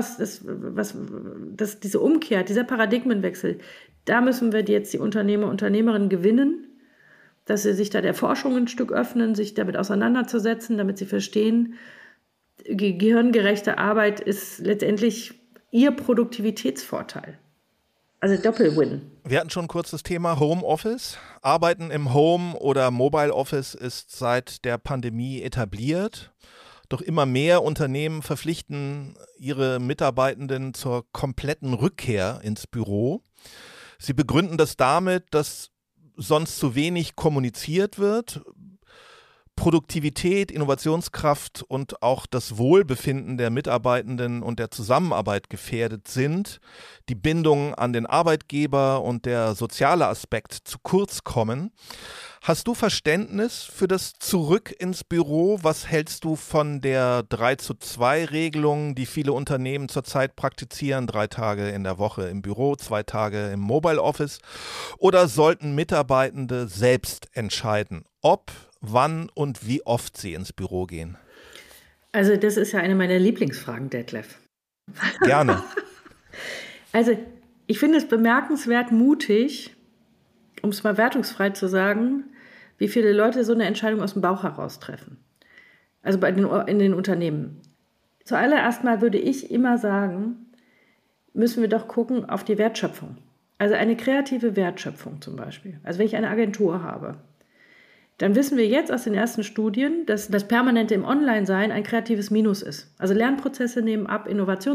Diese Umkehr, dieser Paradigmenwechsel, da müssen wir jetzt die Unternehmer und Unternehmerinnen gewinnen, dass sie sich da der Forschung ein Stück öffnen, sich damit auseinanderzusetzen, damit sie verstehen, gehirngerechte Arbeit ist letztendlich ihr Produktivitätsvorteil. Also Doppelwin. Wir hatten schon kurz das Thema Homeoffice. Arbeiten im Home oder Mobile Office ist seit der Pandemie etabliert. Doch immer mehr Unternehmen verpflichten ihre Mitarbeitenden zur kompletten Rückkehr ins Büro. Sie begründen das damit, dass sonst zu wenig kommuniziert wird. Produktivität, Innovationskraft und auch das Wohlbefinden der Mitarbeitenden und der Zusammenarbeit gefährdet sind, die Bindung an den Arbeitgeber und der soziale Aspekt zu kurz kommen. Hast du Verständnis für das Zurück ins Büro? Was hältst du von der 3:2-Regelung, die viele Unternehmen zurzeit praktizieren? 3 Tage in der Woche im Büro, 2 Tage im Mobile Office. Oder sollten Mitarbeitende selbst entscheiden, ob, wann und wie oft sie ins Büro gehen? Also das ist ja eine meiner Lieblingsfragen, Detlef. Gerne. Also ich finde es bemerkenswert mutig, um es mal wertungsfrei zu sagen, wie viele Leute so eine Entscheidung aus dem Bauch heraus treffen. Also in den Unternehmen. Zuallererst mal würde ich immer sagen, müssen wir doch gucken auf die Wertschöpfung. Also eine kreative Wertschöpfung zum Beispiel. Also wenn ich eine Agentur habe, dann wissen wir jetzt aus den ersten Studien, dass das Permanente im Online-Sein ein kreatives Minus ist. Also Lernprozesse nehmen ab,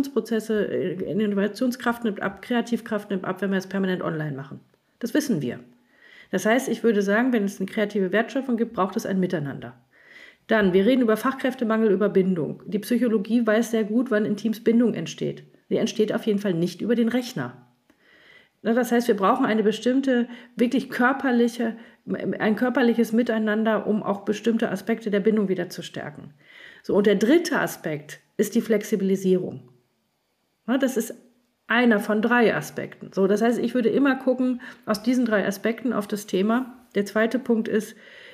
Innovationskraft nimmt ab, Kreativkraft nimmt ab, wenn wir es permanent online machen. Das wissen wir. Das heißt, ich würde sagen, wenn es eine kreative Wertschöpfung gibt, braucht es ein Miteinander. Dann, wir reden über Fachkräftemangel, über Bindung. Die Psychologie weiß sehr gut, wann in Teams Bindung entsteht. Die entsteht auf jeden Fall nicht über den Rechner. Das heißt, wir brauchen eine bestimmte, wirklich ein körperliches Miteinander, um auch bestimmte Aspekte der Bindung wieder zu stärken. So, und der dritte Aspekt ist die Flexibilisierung. Das ist einer von 3 Aspekten. So, das heißt, ich würde immer gucken aus diesen 3 Aspekten auf das Thema. Der zweite Punkt ist,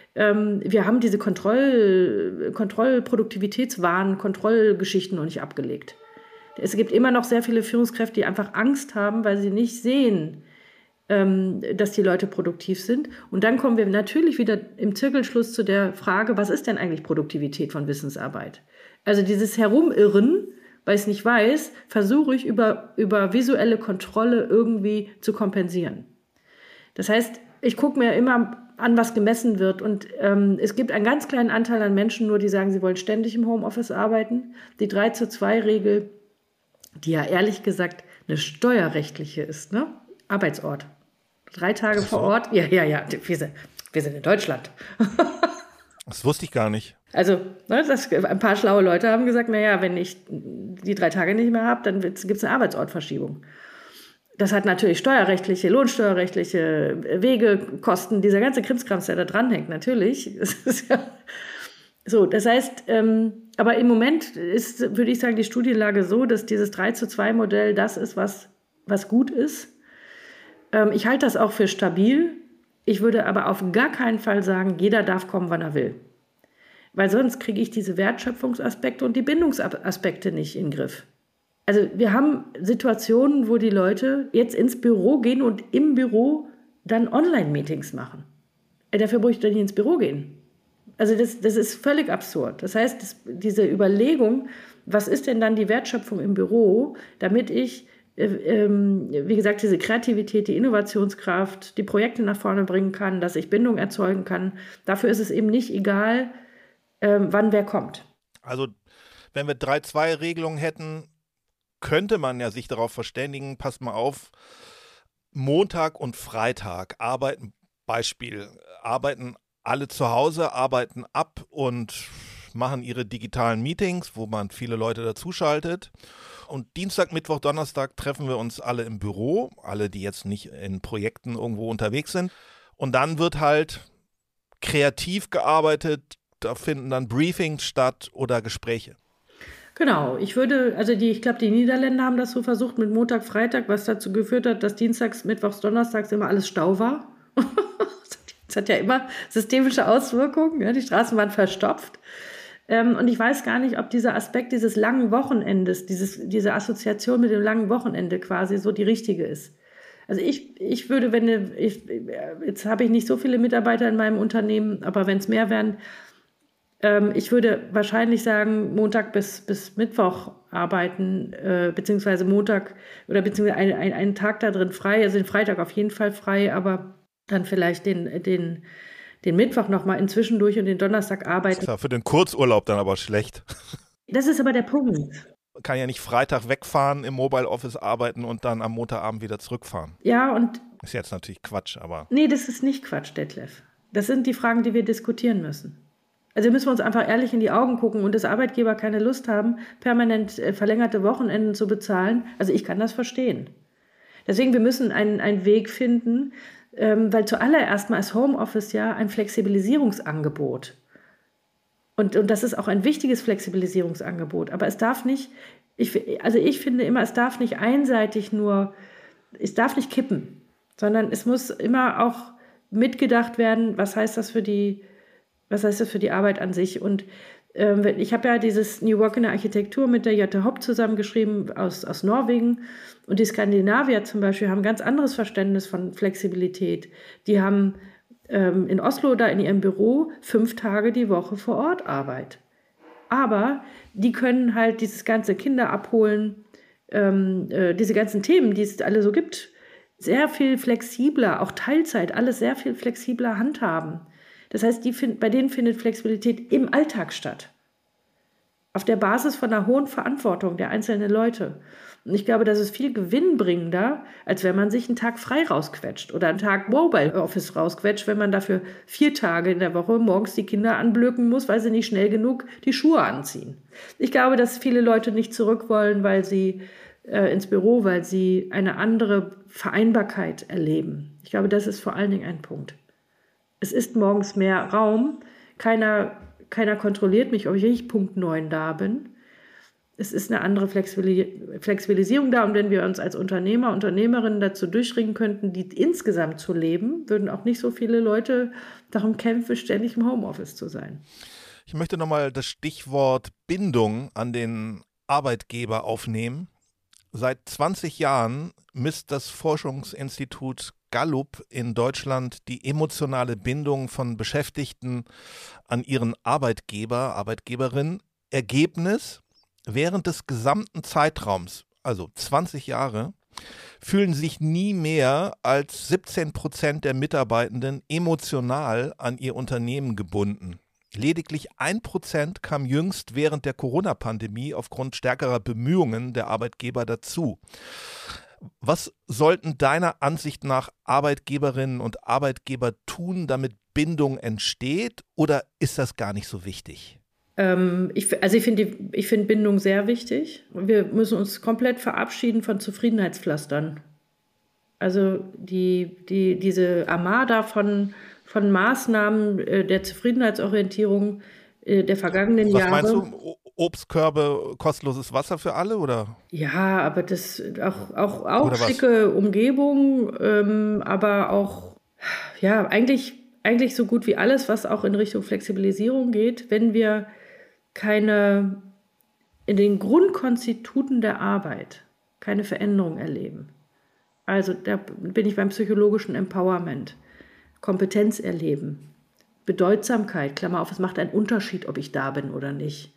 Wir haben diese Kontrollproduktivitätswahn, Kontrollgeschichten noch nicht abgelegt. Es gibt immer noch sehr viele Führungskräfte, die einfach Angst haben, weil sie nicht sehen, dass die Leute produktiv sind. Und dann kommen wir natürlich wieder im Zirkelschluss zu der Frage, was ist denn eigentlich Produktivität von Wissensarbeit? Also dieses Herumirren, weil ich es nicht weiß, versuche ich über visuelle Kontrolle irgendwie zu kompensieren. Das heißt, ich gucke mir immer an, was gemessen wird. Und es gibt einen ganz kleinen Anteil an Menschen nur, die sagen, sie wollen ständig im Homeoffice arbeiten. Die 3:2-Regel, die ja ehrlich gesagt eine steuerrechtliche ist, ne? Arbeitsort. 3 Tage vor Ort. Ja. Wir sind in Deutschland. Das wusste ich gar nicht. Also, ne, ein paar schlaue Leute haben gesagt, naja, wenn ich die 3 Tage nicht mehr habe, dann gibt es eine Arbeitsortverschiebung. Das hat natürlich steuerrechtliche, lohnsteuerrechtliche Wegekosten, dieser ganze Krimskrams, der da dranhängt, natürlich. Das ist ja so, das heißt, aber im Moment ist, würde ich sagen, die Studienlage so, dass dieses 3:2-Modell das ist, was gut ist. Ich halte das auch für stabil. Ich würde aber auf gar keinen Fall sagen, jeder darf kommen, wann er will. Weil sonst kriege ich diese Wertschöpfungsaspekte und die Bindungsaspekte nicht in den Griff. Also wir haben Situationen, wo die Leute jetzt ins Büro gehen und im Büro dann Online-Meetings machen. Dafür brauche ich doch nicht ins Büro gehen. Also das ist völlig absurd. Das heißt, diese Überlegung, was ist denn dann die Wertschöpfung im Büro, damit ich wie gesagt, diese Kreativität, die Innovationskraft, die Projekte nach vorne bringen kann, dass ich Bindung erzeugen kann. Dafür ist es eben nicht egal, wann wer kommt. Also wenn wir 3:2-Regelungen hätten, könnte man ja sich darauf verständigen, passt mal auf, Montag und Freitag arbeiten alle zu Hause, arbeiten ab und machen ihre digitalen Meetings, wo man viele Leute dazuschaltet. Und Dienstag, Mittwoch, Donnerstag treffen wir uns alle im Büro, alle, die jetzt nicht in Projekten irgendwo unterwegs sind. Und dann wird halt kreativ gearbeitet, da finden dann Briefings statt oder Gespräche. Genau, ich glaube, die Niederländer haben das so versucht mit Montag, Freitag, was dazu geführt hat, dass Dienstags, Mittwochs, Donnerstags immer alles Stau war. Das hat ja immer systemische Auswirkungen, ja, die Straßenbahn verstopft. Und ich weiß gar nicht, ob dieser Aspekt dieses langen Wochenendes, diese Assoziation mit dem langen Wochenende quasi so die richtige ist. Also ich würde, jetzt habe ich nicht so viele Mitarbeiter in meinem Unternehmen, aber wenn es mehr wären, ich würde wahrscheinlich sagen, Montag bis Mittwoch arbeiten, beziehungsweise Montag oder beziehungsweise einen Tag da drin frei, also den Freitag auf jeden Fall frei, aber dann vielleicht den Mittwoch nochmal inzwischendurch und den Donnerstag arbeiten. Das ist ja für den Kurzurlaub dann aber schlecht. Das ist aber der Punkt. Man kann ja nicht Freitag wegfahren, im Mobile Office arbeiten und dann am Montagabend wieder zurückfahren. Ja, und... Ist jetzt natürlich Quatsch, aber... Nee, das ist nicht Quatsch, Detlef. Das sind die Fragen, die wir diskutieren müssen. Also müssen wir uns einfach ehrlich in die Augen gucken und dass Arbeitgeber keine Lust haben, permanent verlängerte Wochenenden zu bezahlen. Also ich kann das verstehen. Deswegen, wir müssen einen Weg finden, weil zuallererst mal ist Homeoffice ja ein Flexibilisierungsangebot. Und das ist auch ein wichtiges Flexibilisierungsangebot. Aber es darf nicht, ich finde immer, es darf nicht einseitig es darf nicht kippen, sondern es muss immer auch mitgedacht werden, was heißt das für die Arbeit an sich. Und ich habe ja dieses New Work in der Architektur mit der Jette Hopp zusammengeschrieben aus Norwegen. Und die Skandinavier zum Beispiel haben ein ganz anderes Verständnis von Flexibilität. Die haben in Oslo da in ihrem Büro 5 Tage die Woche vor Ort Arbeit. Aber die können halt dieses ganze Kinder abholen, diese ganzen Themen, die es alle so gibt, sehr viel flexibler, auch Teilzeit, alles sehr viel flexibler handhaben. Das heißt, bei denen findet Flexibilität im Alltag statt. Auf der Basis von einer hohen Verantwortung der einzelnen Leute. Und ich glaube, das ist viel gewinnbringender, als wenn man sich einen Tag frei rausquetscht oder einen Tag Mobile Office rausquetscht, wenn man dafür 4 Tage in der Woche morgens die Kinder anblöken muss, weil sie nicht schnell genug die Schuhe anziehen. Ich glaube, dass viele Leute nicht zurück wollen, weil sie ins Büro, weil sie eine andere Vereinbarkeit erleben. Ich glaube, das ist vor allen Dingen ein Punkt. Es ist morgens mehr Raum. Keiner kontrolliert mich, ob ich wirklich Punkt 9 da bin. Es ist eine andere Flexibilisierung da. Und wenn wir uns als Unternehmer, Unternehmerinnen dazu durchringen könnten, die insgesamt zu leben, würden auch nicht so viele Leute darum kämpfen, ständig im Homeoffice zu sein. Ich möchte nochmal das Stichwort Bindung an den Arbeitgeber aufnehmen. Seit 20 Jahren misst das Forschungsinstitut Gallup in Deutschland die emotionale Bindung von Beschäftigten an ihren Arbeitgeber, Arbeitgeberin. Ergebnis: Während des gesamten Zeitraums, also 20 Jahre, fühlen sich nie mehr als 17% der Mitarbeitenden emotional an ihr Unternehmen gebunden. Lediglich 1% kam jüngst während der Corona-Pandemie aufgrund stärkerer Bemühungen der Arbeitgeber dazu. Was sollten deiner Ansicht nach Arbeitgeberinnen und Arbeitgeber tun, damit Bindung entsteht, oder ist das gar nicht so wichtig? Ich finde Bindung sehr wichtig. Wir müssen uns komplett verabschieden von Zufriedenheitspflastern. Also diese Armada von Maßnahmen der Zufriedenheitsorientierung der vergangenen Jahre. Was meinst du? Obstkörbe, kostenloses Wasser für alle, oder? Ja, aber das auch schicke Umgebung, aber auch ja eigentlich so gut wie alles, was auch in Richtung Flexibilisierung geht, wenn wir in den Grundkonstituten der Arbeit keine Veränderung erleben. Also da bin ich beim psychologischen Empowerment, Kompetenz erleben, Bedeutsamkeit, Klammer auf, es macht einen Unterschied, ob ich da bin oder nicht,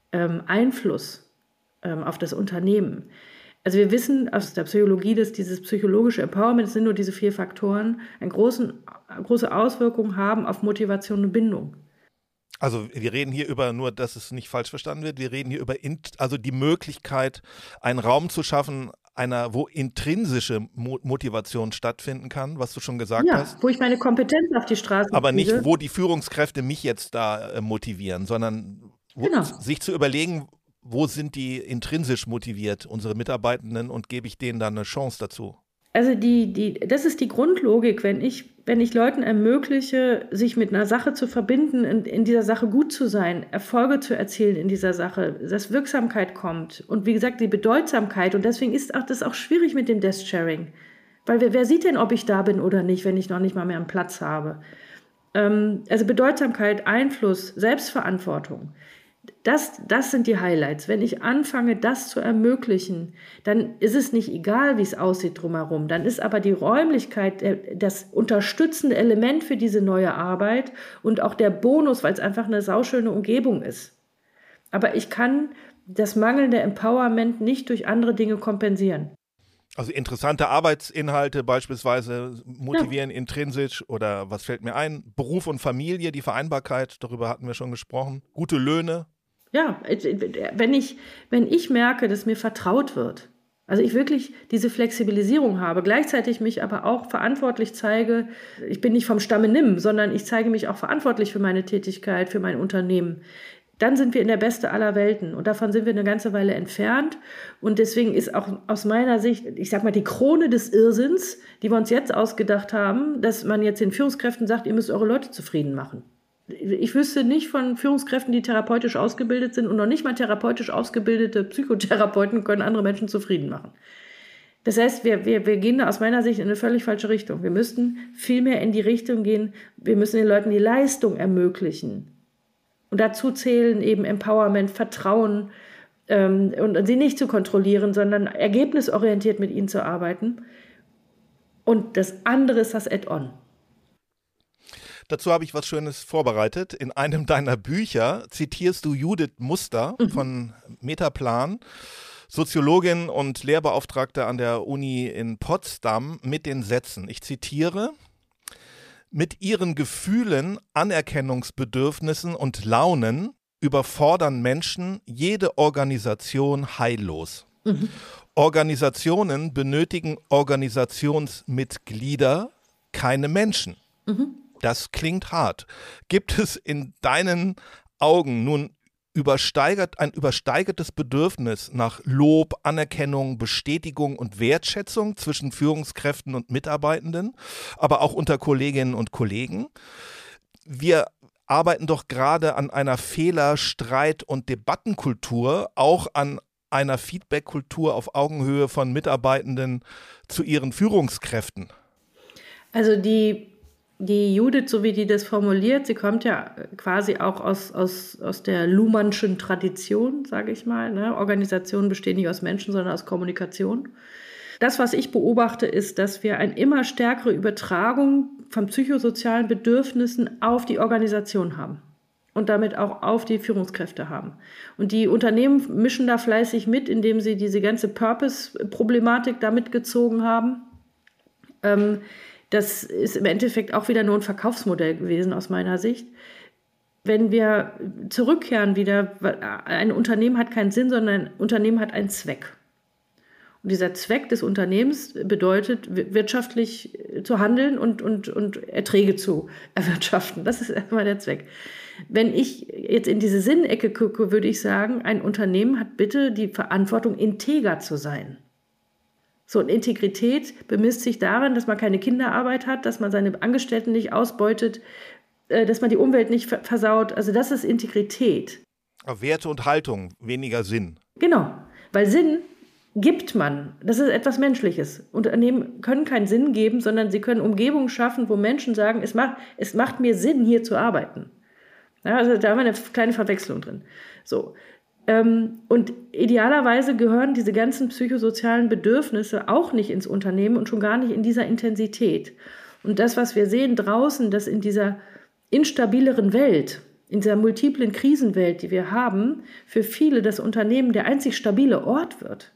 Einfluss auf das Unternehmen. Also wir wissen aus der Psychologie, dass dieses psychologische Empowerment, das sind nur diese 4 Faktoren, eine große Auswirkung haben auf Motivation und Bindung. Also wir reden hier über, nur dass es nicht falsch verstanden wird, wir reden hier über also die Möglichkeit, einen Raum zu schaffen, wo intrinsische Motivation stattfinden kann, was du schon gesagt hast. Ja, wo ich meine Kompetenz auf die Straße aber kriege. Nicht, wo die Führungskräfte mich jetzt da motivieren, sondern sich zu überlegen, wo sind die intrinsisch motiviert, unsere Mitarbeitenden, und gebe ich denen dann eine Chance dazu? Also das ist die Grundlogik, wenn ich Leuten ermögliche, sich mit einer Sache zu verbinden, in dieser Sache gut zu sein, Erfolge zu erzielen in dieser Sache, dass Wirksamkeit kommt und wie gesagt die Bedeutsamkeit, und deswegen ist das auch schwierig mit dem Desk-Sharing, weil wer sieht denn, ob ich da bin oder nicht, wenn ich noch nicht mal mehr einen Platz habe? Also Bedeutsamkeit, Einfluss, Selbstverantwortung. Das sind die Highlights. Wenn ich anfange, das zu ermöglichen, dann ist es nicht egal, wie es aussieht drumherum. Dann ist aber die Räumlichkeit das unterstützende Element für diese neue Arbeit und auch der Bonus, weil es einfach eine sauschöne Umgebung ist. Aber ich kann das mangelnde Empowerment nicht durch andere Dinge kompensieren. Also interessante Arbeitsinhalte beispielsweise motivieren intrinsisch, oder was fällt mir ein? Beruf und Familie, die Vereinbarkeit, darüber hatten wir schon gesprochen. Gute Löhne. Ja, wenn ich merke, dass mir vertraut wird, also ich wirklich diese Flexibilisierung habe, gleichzeitig mich aber auch verantwortlich zeige, ich bin nicht vom Stamme nimm, sondern ich zeige mich auch verantwortlich für meine Tätigkeit, für mein Unternehmen, dann sind wir in der Beste aller Welten. Und davon sind wir eine ganze Weile entfernt. Und deswegen ist auch aus meiner Sicht, ich sag mal, die Krone des Irrsinns, die wir uns jetzt ausgedacht haben, dass man jetzt den Führungskräften sagt, ihr müsst eure Leute zufrieden machen. Ich wüsste nicht von Führungskräften, die therapeutisch ausgebildet sind, und noch nicht mal therapeutisch ausgebildete Psychotherapeuten können andere Menschen zufrieden machen. Das heißt, wir gehen da aus meiner Sicht in eine völlig falsche Richtung. Wir müssten viel mehr in die Richtung gehen, wir müssen den Leuten die Leistung ermöglichen. Und dazu zählen eben Empowerment, Vertrauen und sie nicht zu kontrollieren, sondern ergebnisorientiert mit ihnen zu arbeiten. Und das andere ist das Add-on. Dazu habe ich was Schönes vorbereitet. In einem deiner Bücher zitierst du Judith Muster von Metaplan, Soziologin und Lehrbeauftragte an der Uni in Potsdam, mit den Sätzen, ich zitiere: Mit ihren Gefühlen, Anerkennungsbedürfnissen und Launen überfordern Menschen jede Organisation heillos. Organisationen benötigen Organisationsmitglieder, keine Menschen. Das klingt hart. Gibt es in deinen Augen nun ein übersteigertes Bedürfnis nach Lob, Anerkennung, Bestätigung und Wertschätzung zwischen Führungskräften und Mitarbeitenden, aber auch unter Kolleginnen und Kollegen? Wir arbeiten doch gerade an einer Fehler-, Streit- und Debattenkultur, auch an einer Feedback-Kultur auf Augenhöhe von Mitarbeitenden zu ihren Führungskräften? Also die Judith, so wie die das formuliert, sie kommt ja quasi auch aus der Luhmannschen Tradition, sage ich mal. Ne? Organisationen bestehen nicht aus Menschen, sondern aus Kommunikation. Das, was ich beobachte, ist, dass wir eine immer stärkere Übertragung von psychosozialen Bedürfnissen auf die Organisation haben und damit auch auf die Führungskräfte haben. Und die Unternehmen mischen da fleißig mit, indem sie diese ganze Purpose-Problematik da mitgezogen haben. Das ist im Endeffekt auch wieder nur ein Verkaufsmodell gewesen aus meiner Sicht. Wenn wir zurückkehren wieder, ein Unternehmen hat keinen Sinn, sondern ein Unternehmen hat einen Zweck. Und dieser Zweck des Unternehmens bedeutet, wirtschaftlich zu handeln und Erträge zu erwirtschaften. Das ist erstmal der Zweck. Wenn ich jetzt in diese Sinnecke gucke, würde ich sagen, ein Unternehmen hat bitte die Verantwortung, integer zu sein. So, und Integrität bemisst sich daran, dass man keine Kinderarbeit hat, dass man seine Angestellten nicht ausbeutet, dass man die Umwelt nicht versaut. Also das ist Integrität. Werte und Haltung, weniger Sinn. Genau, weil Sinn gibt man. Das ist etwas Menschliches. Unternehmen können keinen Sinn geben, sondern sie können Umgebungen schaffen, wo Menschen sagen, es macht mir Sinn, hier zu arbeiten. Ja, also da haben wir eine kleine Verwechslung drin. So. Und idealerweise gehören diese ganzen psychosozialen Bedürfnisse auch nicht ins Unternehmen und schon gar nicht in dieser Intensität. Und das, was wir sehen draußen, dass in dieser instabileren Welt, in dieser multiplen Krisenwelt, die wir haben, für viele das Unternehmen der einzig stabile Ort wird.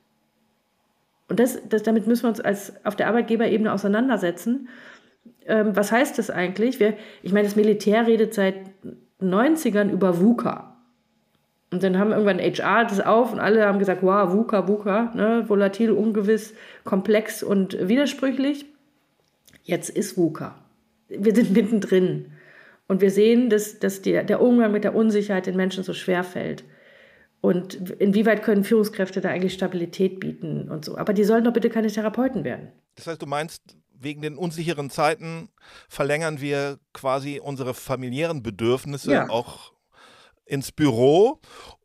Und damit müssen wir uns auf der Arbeitgeberebene auseinandersetzen. Was heißt das eigentlich? Ich meine, das Militär redet seit 90ern über VUCA. Und dann haben irgendwann HR das auf und alle haben gesagt, wow, VUCA, ne? Volatil, ungewiss, komplex und widersprüchlich. Jetzt ist VUCA. Wir sind mittendrin. Und wir sehen, dass der Umgang mit der Unsicherheit den Menschen so schwer fällt. Und inwieweit können Führungskräfte da eigentlich Stabilität bieten und so. Aber die sollen doch bitte keine Therapeuten werden. Das heißt, du meinst, wegen den unsicheren Zeiten verlängern wir quasi unsere familiären Bedürfnisse auch ins Büro,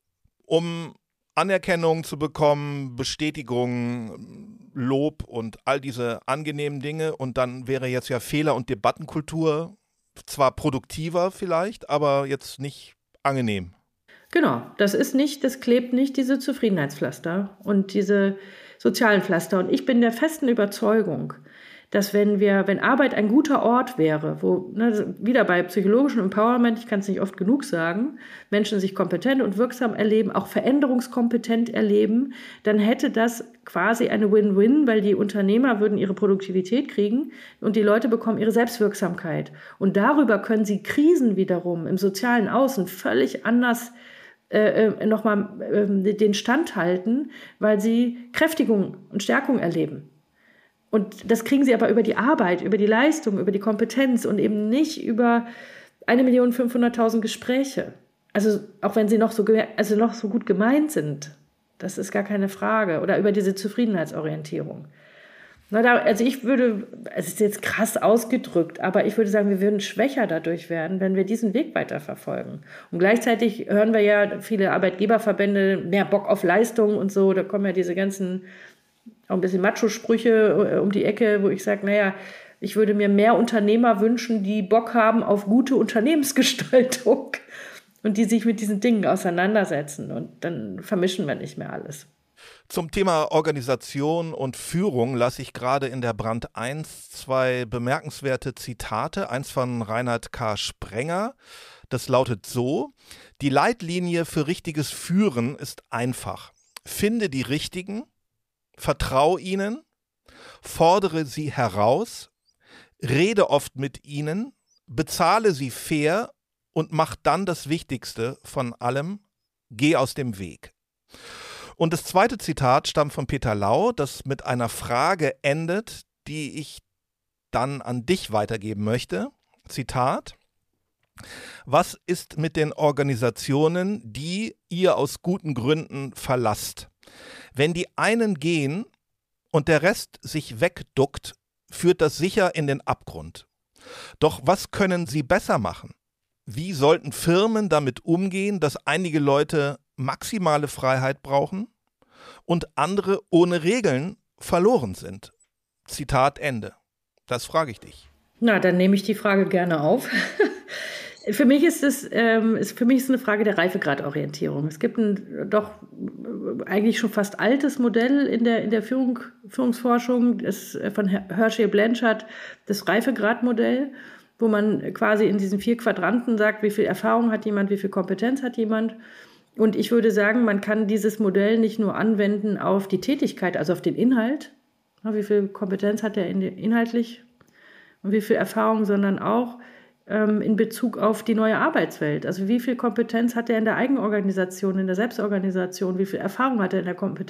um Anerkennung zu bekommen, Bestätigung, Lob und all diese angenehmen Dinge. Und dann wäre jetzt ja Fehler- und Debattenkultur zwar produktiver vielleicht, aber jetzt nicht angenehm. Genau, das klebt nicht diese Zufriedenheitspflaster und diese sozialen Pflaster. Und ich bin der festen Überzeugung, dass wenn Arbeit ein guter Ort wäre, wo, wieder bei psychologischem Empowerment, ich kann es nicht oft genug sagen, Menschen sich kompetent und wirksam erleben, auch veränderungskompetent erleben, dann hätte das quasi eine Win-Win, weil die Unternehmer würden ihre Produktivität kriegen und die Leute bekommen ihre Selbstwirksamkeit. Und darüber können sie Krisen wiederum im sozialen Außen völlig anders nochmal den Stand halten, weil sie Kräftigung und Stärkung erleben. Und das kriegen sie aber über die Arbeit, über die Leistung, über die Kompetenz und eben nicht über 1.500.000 Gespräche. Also auch wenn sie noch so gut gemeint sind, das ist gar keine Frage. Oder über diese Zufriedenheitsorientierung. Also es ist jetzt krass ausgedrückt, aber ich würde sagen, wir würden schwächer dadurch werden, wenn wir diesen Weg weiterverfolgen. Und gleichzeitig hören wir ja viele Arbeitgeberverbände, mehr Bock auf Leistung und so, da kommen ja diese ganzen auch ein bisschen Macho-Sprüche um die Ecke, wo ich sage, ich würde mir mehr Unternehmer wünschen, die Bock haben auf gute Unternehmensgestaltung und die sich mit diesen Dingen auseinandersetzen. Und dann vermischen wir nicht mehr alles. Zum Thema Organisation und Führung lasse ich gerade in der Brand 1 2 bemerkenswerte Zitate. Eins von Reinhard K. Sprenger. Das lautet so: Die Leitlinie für richtiges Führen ist einfach. Finde die Richtigen, vertrau ihnen, fordere sie heraus, rede oft mit ihnen, bezahle sie fair und mach dann das Wichtigste von allem: Geh aus dem Weg. Und das zweite Zitat stammt von Peter Lau, das mit einer Frage endet, die ich dann an dich weitergeben möchte. Zitat: Was ist mit den Organisationen, die ihr aus guten Gründen verlasst? Wenn die einen gehen und der Rest sich wegduckt, führt das sicher in den Abgrund. Doch was können sie besser machen? Wie sollten Firmen damit umgehen, dass einige Leute maximale Freiheit brauchen und andere ohne Regeln verloren sind. Zitat Ende. Das frage ich dich. Na, dann nehme ich die Frage gerne auf. Für mich ist eine Frage der Reifegradorientierung. Es gibt ein doch eigentlich schon fast altes Modell in der Führungsforschung, das von Hershey-Blanchard, das Reifegradmodell, wo man quasi in diesen 4 Quadranten sagt, wie viel Erfahrung hat jemand, wie viel Kompetenz hat jemand. Und ich würde sagen, man kann dieses Modell nicht nur anwenden auf die Tätigkeit, also auf den Inhalt, wie viel Kompetenz hat er inhaltlich und wie viel Erfahrung, sondern auch in Bezug auf die neue Arbeitswelt. Also wie viel Kompetenz hat er in der Eigenorganisation, in der Selbstorganisation, wie viel Erfahrung hat er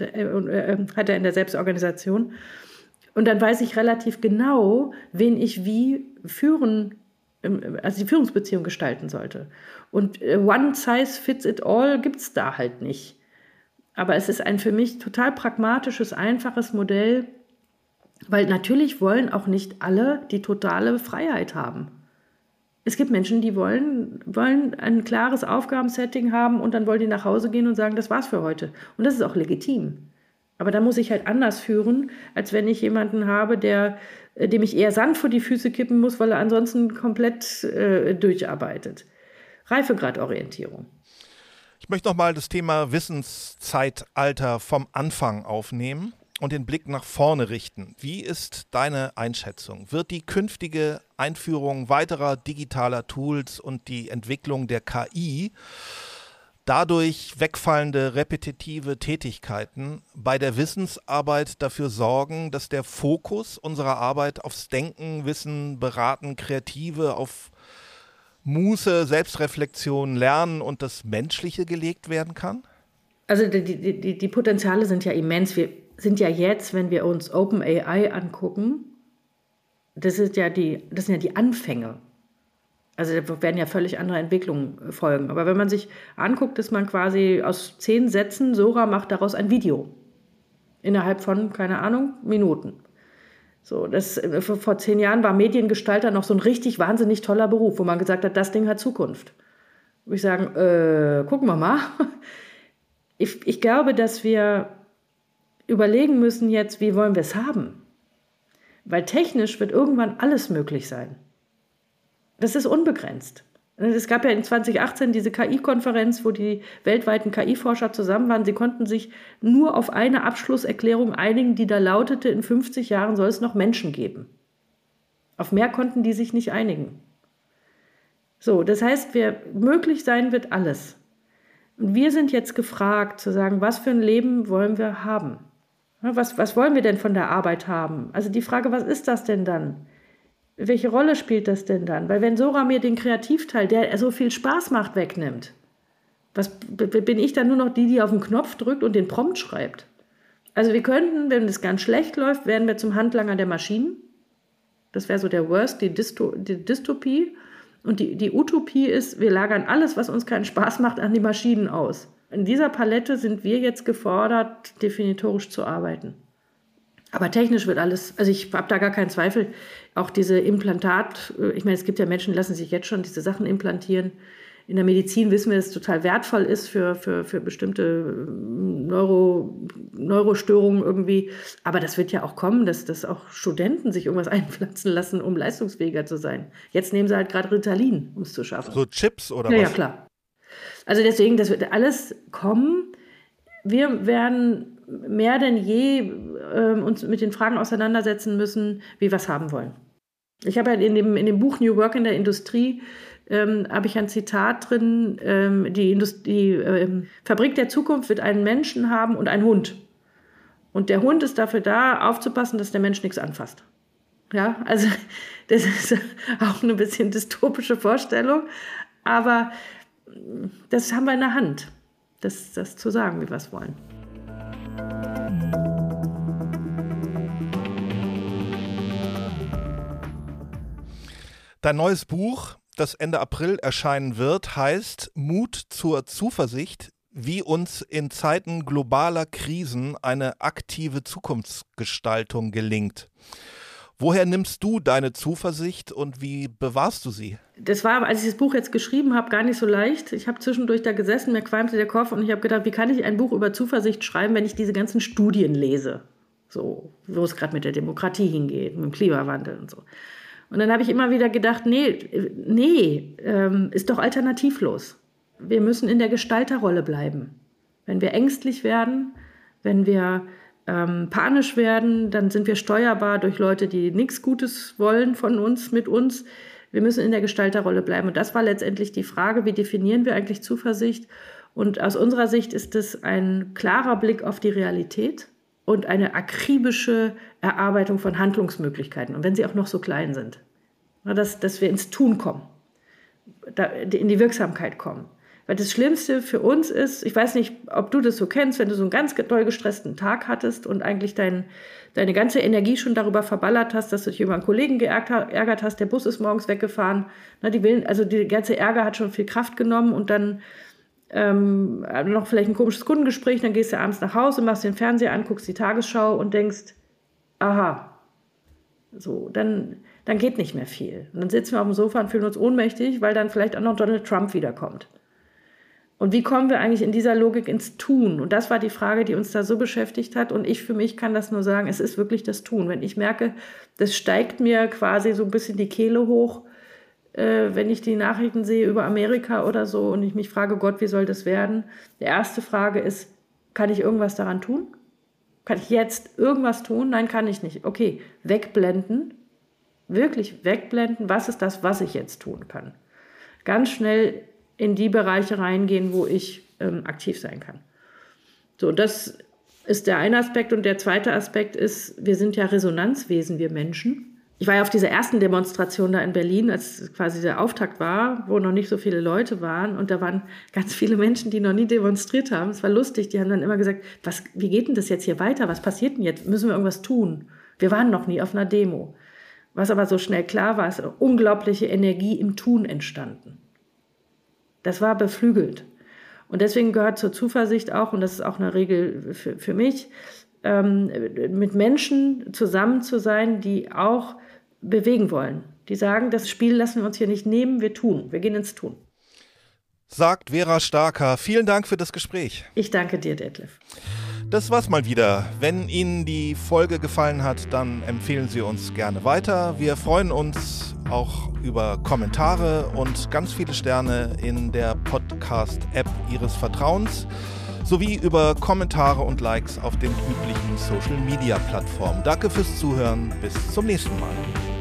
in der Selbstorganisation. Und dann weiß ich relativ genau, wen ich wie führen, also die Führungsbeziehung gestalten sollte. Und one size fits it all gibt es da halt nicht. Aber es ist ein für mich total pragmatisches, einfaches Modell, weil natürlich wollen auch nicht alle die totale Freiheit haben. Es gibt Menschen, die wollen ein klares Aufgabensetting haben und dann wollen die nach Hause gehen und sagen, das war's für heute. Und das ist auch legitim. Aber da muss ich halt anders führen, als wenn ich jemanden habe, dem ich eher Sand vor die Füße kippen muss, weil er ansonsten komplett durcharbeitet. Reifegradorientierung. Ich möchte nochmal das Thema Wissenszeitalter vom Anfang aufnehmen und den Blick nach vorne richten. Wie ist deine Einschätzung? Wird die künftige Einführung weiterer digitaler Tools und die Entwicklung der KI dadurch wegfallende repetitive Tätigkeiten bei der Wissensarbeit dafür sorgen, dass der Fokus unserer Arbeit aufs Denken, Wissen, Beraten, Kreative, auf Muße, Selbstreflexion, Lernen und das Menschliche gelegt werden kann? Also die Potenziale sind ja immens. Wir sind ja jetzt, wenn wir uns OpenAI angucken, das sind ja die Anfänge. Also da werden ja völlig andere Entwicklungen folgen. Aber wenn man sich anguckt, dass man quasi aus 10 Sätzen, Sora macht daraus ein Video. Innerhalb von, keine Ahnung, Minuten. So, vor 10 Jahren war Mediengestalter noch so ein richtig wahnsinnig toller Beruf, wo man gesagt hat, das Ding hat Zukunft. Würde ich sagen, gucken wir mal. Ich glaube, dass wir überlegen müssen jetzt, wie wollen wir es haben? Weil technisch wird irgendwann alles möglich sein. Das ist unbegrenzt. Es gab ja in 2018 diese KI-Konferenz, wo die weltweiten KI-Forscher zusammen waren. Sie konnten sich nur auf eine Abschlusserklärung einigen, die da lautete, in 50 Jahren soll es noch Menschen geben. Auf mehr konnten die sich nicht einigen. So, das heißt, möglich sein wird alles. Und wir sind jetzt gefragt zu sagen, was für ein Leben wollen wir haben? Was wollen wir denn von der Arbeit haben? Also die Frage, was ist das denn dann? Welche Rolle spielt das denn dann? Weil wenn Sora mir den Kreativteil, der so viel Spaß macht, wegnimmt, bin ich dann nur noch die auf den Knopf drückt und den Prompt schreibt? Also wir könnten, wenn es ganz schlecht läuft, werden wir zum Handlanger der Maschinen. Das wäre so der Worst, die Dystopie. Und die Utopie ist, wir lagern alles, was uns keinen Spaß macht, an die Maschinen aus. In dieser Palette sind wir jetzt gefordert, definitorisch zu arbeiten. Aber technisch wird alles, also ich habe da gar keinen Zweifel, auch diese Implantat, ich meine, es gibt ja Menschen, die lassen sich jetzt schon diese Sachen implantieren. In der Medizin wissen wir, dass es total wertvoll ist für bestimmte Neurostörungen irgendwie. Aber das wird ja auch kommen, dass auch Studenten sich irgendwas einpflanzen lassen, um leistungsfähiger zu sein. Jetzt nehmen sie halt gerade Ritalin, um es zu schaffen. So Chips oder was? Ja, klar. Also deswegen, das wird alles kommen. Wir werden mehr denn je uns mit den Fragen auseinandersetzen müssen, wie wir es haben wollen. Ich habe ja in dem Buch New Work in der Industrie habe ich ein Zitat drin, die Fabrik der Zukunft wird einen Menschen haben und einen Hund. Und der Hund ist dafür da, aufzupassen, dass der Mensch nichts anfasst. Ja, also das ist auch eine bisschen dystopische Vorstellung, aber das haben wir in der Hand, das zu sagen, wie wir es wollen. Dein neues Buch, das Ende April erscheinen wird, heißt Mut zur Zuversicht, wie uns in Zeiten globaler Krisen eine aktive Zukunftsgestaltung gelingt. Woher nimmst du deine Zuversicht und wie bewahrst du sie? Das war, als ich das Buch jetzt geschrieben habe, gar nicht so leicht. Ich habe zwischendurch da gesessen, mir qualmte der Kopf und ich habe gedacht, wie kann ich ein Buch über Zuversicht schreiben, wenn ich diese ganzen Studien lese? So, wo es gerade mit der Demokratie hingeht, mit dem Klimawandel und so. Und dann habe ich immer wieder gedacht, ist doch alternativlos. Wir müssen in der Gestalterrolle bleiben. Wenn wir ängstlich werden, wenn wir panisch werden, dann sind wir steuerbar durch Leute, die nichts Gutes wollen von uns, mit uns. Wir müssen in der Gestalterrolle bleiben. Und das war letztendlich die Frage, wie definieren wir eigentlich Zuversicht? Und aus unserer Sicht ist es ein klarer Blick auf die Realität und eine akribische Erarbeitung von Handlungsmöglichkeiten. Und wenn sie auch noch so klein sind. Dass wir ins Tun kommen, in die Wirksamkeit kommen. Weil das Schlimmste für uns ist, ich weiß nicht, ob du das so kennst, wenn du so einen ganz doll gestressten Tag hattest und eigentlich deine ganze Energie schon darüber verballert hast, dass du dich über einen Kollegen geärgert hast, der Bus ist morgens weggefahren. Die ganze Ärger hat schon viel Kraft genommen und dann noch vielleicht ein komisches Kundengespräch, dann gehst du abends nach Hause, machst den Fernseher an, guckst die Tagesschau und denkst, aha, so, dann geht nicht mehr viel. Und dann sitzen wir auf dem Sofa und fühlen uns ohnmächtig, weil dann vielleicht auch noch Donald Trump wiederkommt. Und wie kommen wir eigentlich in dieser Logik ins Tun? Und das war die Frage, die uns da so beschäftigt hat. Und ich für mich kann das nur sagen, es ist wirklich das Tun. Wenn ich merke, das steigt mir quasi so ein bisschen die Kehle hoch, wenn ich die Nachrichten sehe über Amerika oder so und ich mich frage, Gott, wie soll das werden? Die erste Frage ist, kann ich irgendwas daran tun? Kann ich jetzt irgendwas tun? Nein, kann ich nicht. Okay, wegblenden. Wirklich wegblenden. Was ist das, was ich jetzt tun kann? Ganz schnell in die Bereiche reingehen, wo ich aktiv sein kann. So, das ist der eine Aspekt. Und der zweite Aspekt ist, wir sind ja Resonanzwesen, wir Menschen. Ich war ja auf dieser ersten Demonstration da in Berlin, als quasi der Auftakt war, wo noch nicht so viele Leute waren. Und da waren ganz viele Menschen, die noch nie demonstriert haben. Es war lustig, die haben dann immer gesagt, wie geht denn das jetzt hier weiter? Was passiert denn jetzt? Müssen wir irgendwas tun? Wir waren noch nie auf einer Demo. Was aber so schnell klar war, ist eine unglaubliche Energie im Tun entstanden. Das war beflügelt. Und deswegen gehört zur Zuversicht auch, und das ist auch eine Regel für mich, mit Menschen zusammen zu sein, die auch bewegen wollen. Die sagen, das Spiel lassen wir uns hier nicht nehmen, wir tun, wir gehen ins Tun. Sagt Vera Starker. Vielen Dank für das Gespräch. Ich danke dir, Detlef. Das war's mal wieder. Wenn Ihnen die Folge gefallen hat, dann empfehlen Sie uns gerne weiter. Wir freuen uns auch über Kommentare und ganz viele Sterne in der Podcast-App Ihres Vertrauens sowie über Kommentare und Likes auf den üblichen Social-Media-Plattformen. Danke fürs Zuhören. Bis zum nächsten Mal.